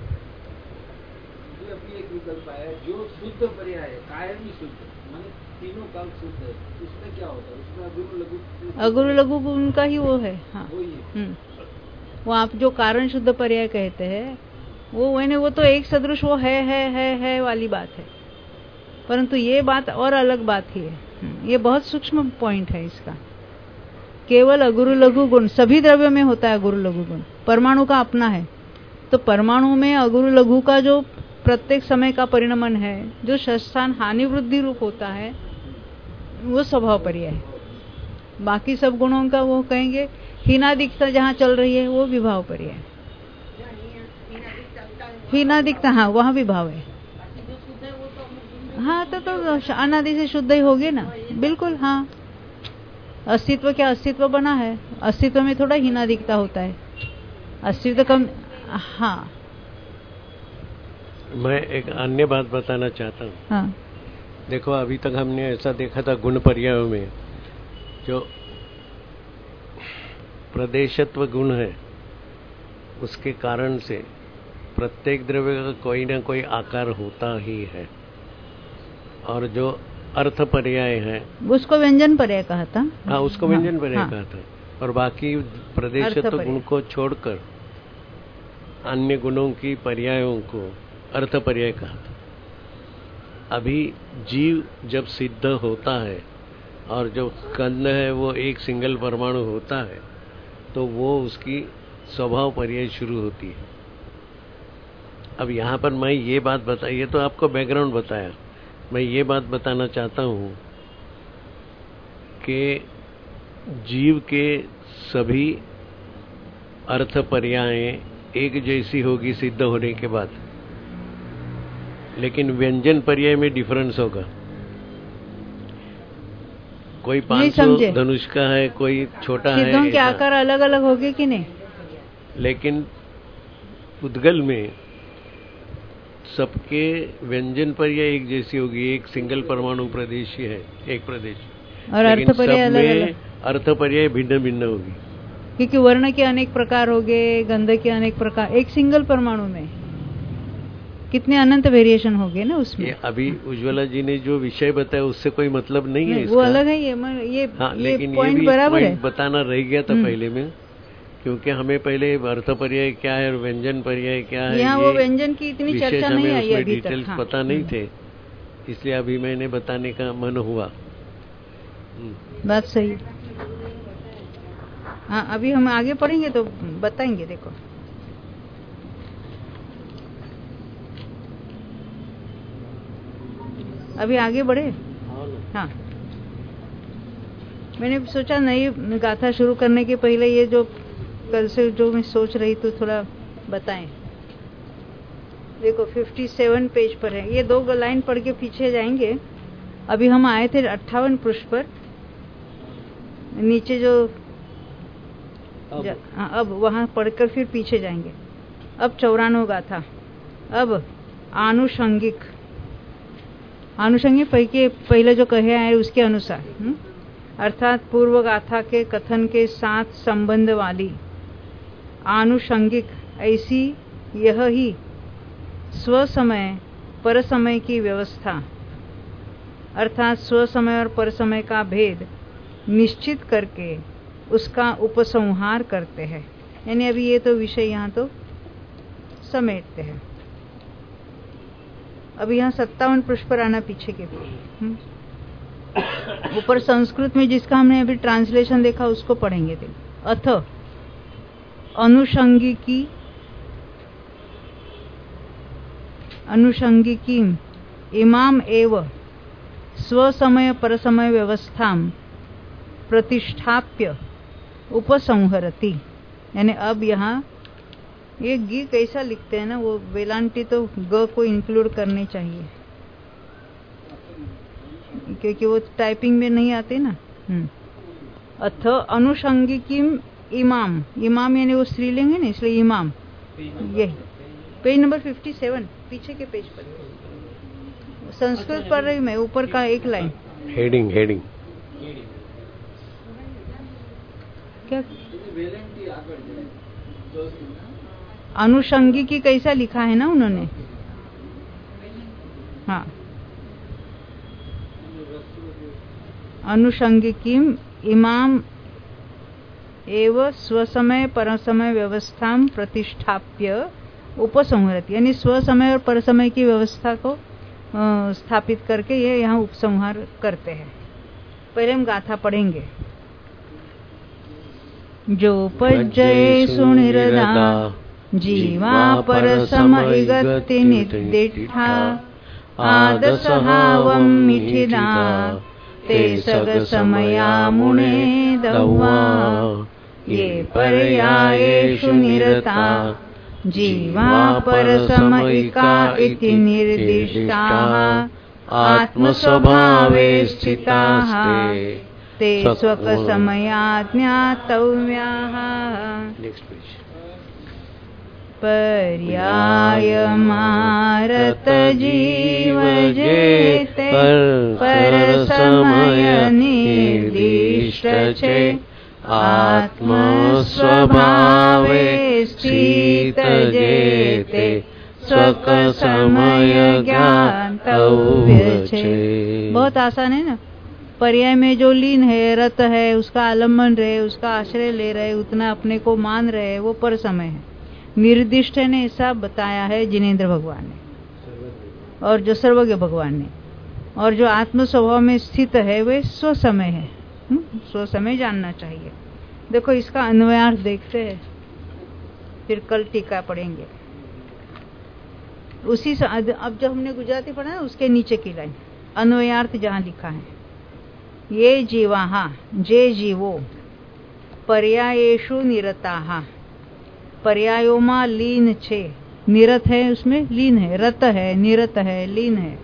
एक विकल्प आया जो शुद्ध पर्याय है, कायमी शुद्ध, माने तीनों काल शुद्ध है, उसमें क्या होता है? उसमें अगुरु लघु गुण का ही वो है। हाँ, वो आप जो कारण शुद्ध पर्याय कहते हैं वो तो एक सदृश वो है वाली बात है, परंतु ये बात और अलग बात ही है। ये बहुत सूक्ष्म पॉइंट है इसका। केवल अगुरु लघु गुण सभी द्रव्यों में होता है। अगुरु लघु गुण परमाणु का अपना है, तो परमाणु में अगुरु लघु का जो प्रत्येक समय का परिणमन है, जो षष्ठान हानि वृद्धि रूप होता है, वो स्वभाव पर्याय है। बाकी सब गुणों का वो कहेंगे हीनादिकता जहाँ चल रही है वो विभाव पर्याय है। हीनादिकता, हाँ, वहाँ विभाव है। हाँ, तो अनादि से शुद्ध ही होगे ना, बिल्कुल। हाँ, अस्तित्व क्या अस्तित्व बना है, अस्तित्व में थोड़ा हीनादिकता होता है, अस्तित्व कम। हाँ, मैं एक अन्य बात बताना चाहता हूँ। हाँ, देखो, अभी तक हमने ऐसा देखा था गुण पर्यायों में जो प्रदेशत्व गुण है, उसके कारण से प्रत्येक द्रव्य का कोई ना कोई आकार होता ही है, और जो अर्थ पर्याय है उसको व्यंजन पर्याय कहा था। हाँ, उसको व्यंजन पर्याय कहा था, और बाकी प्रदेशत्व गुण को छोड़कर अन्य गुणों की पर्यायों को अर्थ पर्याय कहा था। अभी जीव जब सिद्ध होता है और जो स्कंद है वो एक सिंगल परमाणु होता है, तो वो उसकी स्वभाव पर्याय शुरू होती है। अब यहाँ पर मैं ये बात बताई, ये तो आपको बैकग्राउंड बताया, मैं ये बात बताना चाहता हूँ कि जीव के सभी अर्थ पर्यायें एक जैसी होगी सिद्ध होने के बाद, लेकिन व्यंजन पर्याय में डिफरेंस होगा। कोई 500 धनुष का है, कोई छोटा है। सिद्धों के आकार अलग अलग होंगे कि नहीं? लेकिन उद्गल में सबके व्यंजन पर्याय एक जैसी होगी, एक सिंगल परमाणु प्रदेश ही है, एक प्रदेश, और अर्थ पर्याय अलग अलग, अर्थ पर्याय भिन्न भिन्न होगी, क्योंकि वर्ण के अनेक प्रकार हो गए, गंध के अनेक प्रकार। एक सिंगल परमाणु में कितने अनंत वेरिएशन हो गए ना उसमें। अभी उज्ज्वला जी ने जो विषय बताया उससे कोई मतलब नहीं है इसका। वो अलग है, लेकिन पॉइंट बराबर है। बताना रह गया था पहले में, क्योंकि हमें पहले अर्थ पर्याय क्या है और व्यंजन पर्याय क्या है, यहाँ वो व्यंजन की इतनी चर्चा नहीं आई अभी तक। डिटेल्स पता नहीं थे, इसलिए अभी मैंने बताने का मन हुआ। बात सही। हाँ, अभी हम आगे पढ़ेंगे तो बताएंगे। देखो, अभी आगे बढ़े। हाँ, मैंने सोचा नई गाथा शुरू करने के पहले ये जो कल से जो मैं सोच रही तो थोड़ा बताएं। देखो 57 पेज पर है, ये 2 लाइन पढ़ के पीछे जाएंगे। अभी हम आए थे 58 पृष्ठ पर, नीचे जो अब वहां पढ़कर फिर पीछे जाएंगे। अब 94 गाथा। अब आनुषंगिक पहले जो कहे आए उसके अनुसार, अर्थात पूर्व गाथा के कथन के साथ संबंध वाली आनुषंगिक ऐसी यह ही स्वसमय परसमय की व्यवस्था, अर्थात स्वसमय और परसमय का भेद निश्चित करके उसका उपसंहार करते हैं। यानी अभी ये तो विषय यहाँ तो समेटते हैं। अभी यहाँ 57 पृष्ठ पर आना, पीछे के ऊपर संस्कृत में जिसका हमने अभी ट्रांसलेशन देखा उसको पढ़ेंगे। अथ अनुषंगिकी इमाम एव स्वसमय परसमय व्यवस्थाम प्रतिष्ठाप्य उपसंहरति, यानी अब यहाँ ये गी कैसा लिखते हैं ना, वो वेलांटी तो ग को इंक्लूड करने चाहिए क्योंकि वो टाइपिंग में नहीं आते ना। अथ अनुषंगिकीम इमाम, इमाम यानी वो स्त्रीलिंग है ना, इसलिए इमाम। यही पेज नंबर 57 पीछे के पेज पर, संस्कृत पढ़ रही मैं, ऊपर का एक लाइन हेडिंग क्या अनुषंगिकी कैसा लिखा है ना उन्होंने। हाँ, अनुषंगिकीम इमाम एव स्वसमय परसमय व्यवस्थाम प्रतिष्ठाप्य उपसंहरति, यानी स्वसमय और परसमय की व्यवस्था को स्थापित करके ये यहाँ उपसंहार करते हैं। पहले हम गाथा पढ़ेंगे। जो पज्जय सुनिरदा जीवा परसमयगति निर्दिष्ठा आदसहावं मिथिदा ते सग समया मुने दह्वा ये पर्यायेषु निरता जीवा परसमयिका इति निर्दिष्टाः आत्मस्वभावे स्थिताः ते स्वकसमया ज्ञातव्याः। पर्यायमारत जीव जेते परसमय निर्दिष्ट छे आत्मस्वभावे स्थित जेते स्वकसमय ज्ञातव्य छे। बहुत आसान है ना। पर्याय में जो लीन है, रत है, उसका आलम्बन रहे, उसका आश्रय ले रहे, उतना अपने को मान रहे, वो पर समय है। निर्दिष्ट ने ऐसा बताया है जिनेंद्र भगवान ने, और जो सर्वज्ञ भगवान ने, और जो आत्म स्वभाव में स्थित है वे स्व समय है। स्व समय जानना चाहिए। देखो इसका अन्वयार्थ देखते हैं, फिर कल टीका पढ़ेंगे। उसी से अब जो हमने गुजराती पढ़ा है उसके नीचे की लाइन अन्वयार्थ जहाँ लिखा है, ये जीवाहा जे जीवो पर्यायेषु निरताहा, पर्यायों में लीन छे, निरत है उसमें लीन है, रत है, निरत है, लीन है।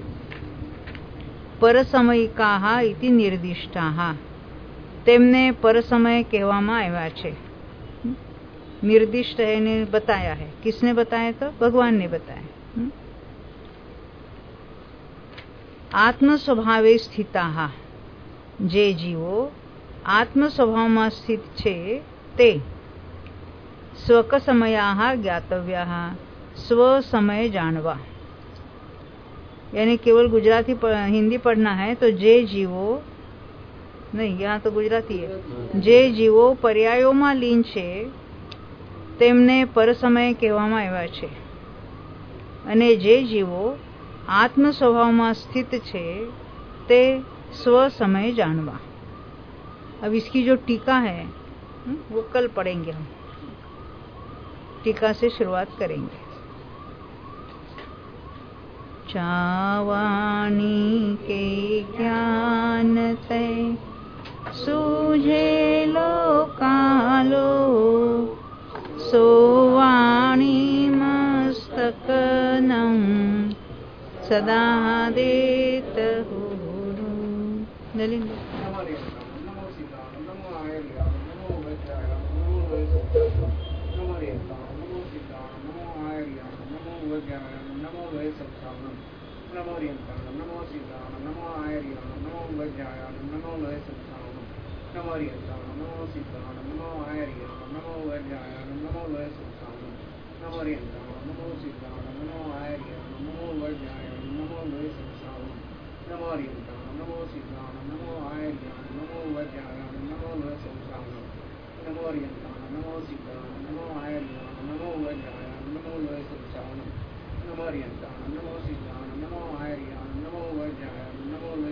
परसमयिकाहा इति निर्दिष्टाहा, तेमने परसमय कहेवामां आव्या छे। निर्दिष्ट है ने बताया है। किसने बताया? तो भगवान ने बताया। आत्म स्वभावे स्थिताहा, जे जीवो आत्म स्वभाव में स्थित छे ते स्वक समयाः ज्ञातव्याः, स्व समय जानवा। यानी केवल गुजराती हिंदी पढ़ना है तो जे जीवो नहीं, यहाँ तो गुजराती है। जे जीवो पर्यायों में लीन छे तेमने परसमय कहेवामां आव्या छे, अने जे जीवो आत्म स्वभाव में स्थित छे ते स्व समय जानवा। अब इसकी जो टीका है वो कल पढ़ेंगे हम। टीका से शुरुआत करेंगे। चावाणी के ज्ञान ते सूझे लोकालो, सोवाणी मस्तकनं सदा देत हुरु। नलिंद नमो रियंताणं नमो सीताणं नमो आयर्याणं नमो वज्रायाणं नमो लोयसंस्थाणं नमो रियंताणं नमो सीताणं नमो आयर्याणं नमो वज्रायाणं नमो लोयसंस्थाणं नमो रियंताणं नमो सीताणं नमो आयर्याणं नमो वज्रायाणं नमो लोयसंस्थाणं नमो रियंताणं नमो सीताणं नमो आयर्याणं नमो वज्रायाणं नमो लोयसंस्थाणं नमो रियंताणं नमो सीताणं नमो आयर्याणं नमो वज्रायाणं नमो लोयसंस्थाणं नमो रियंताणं नमो सीताणं नमो आयर्याणं नमो वज्रायाणं नमो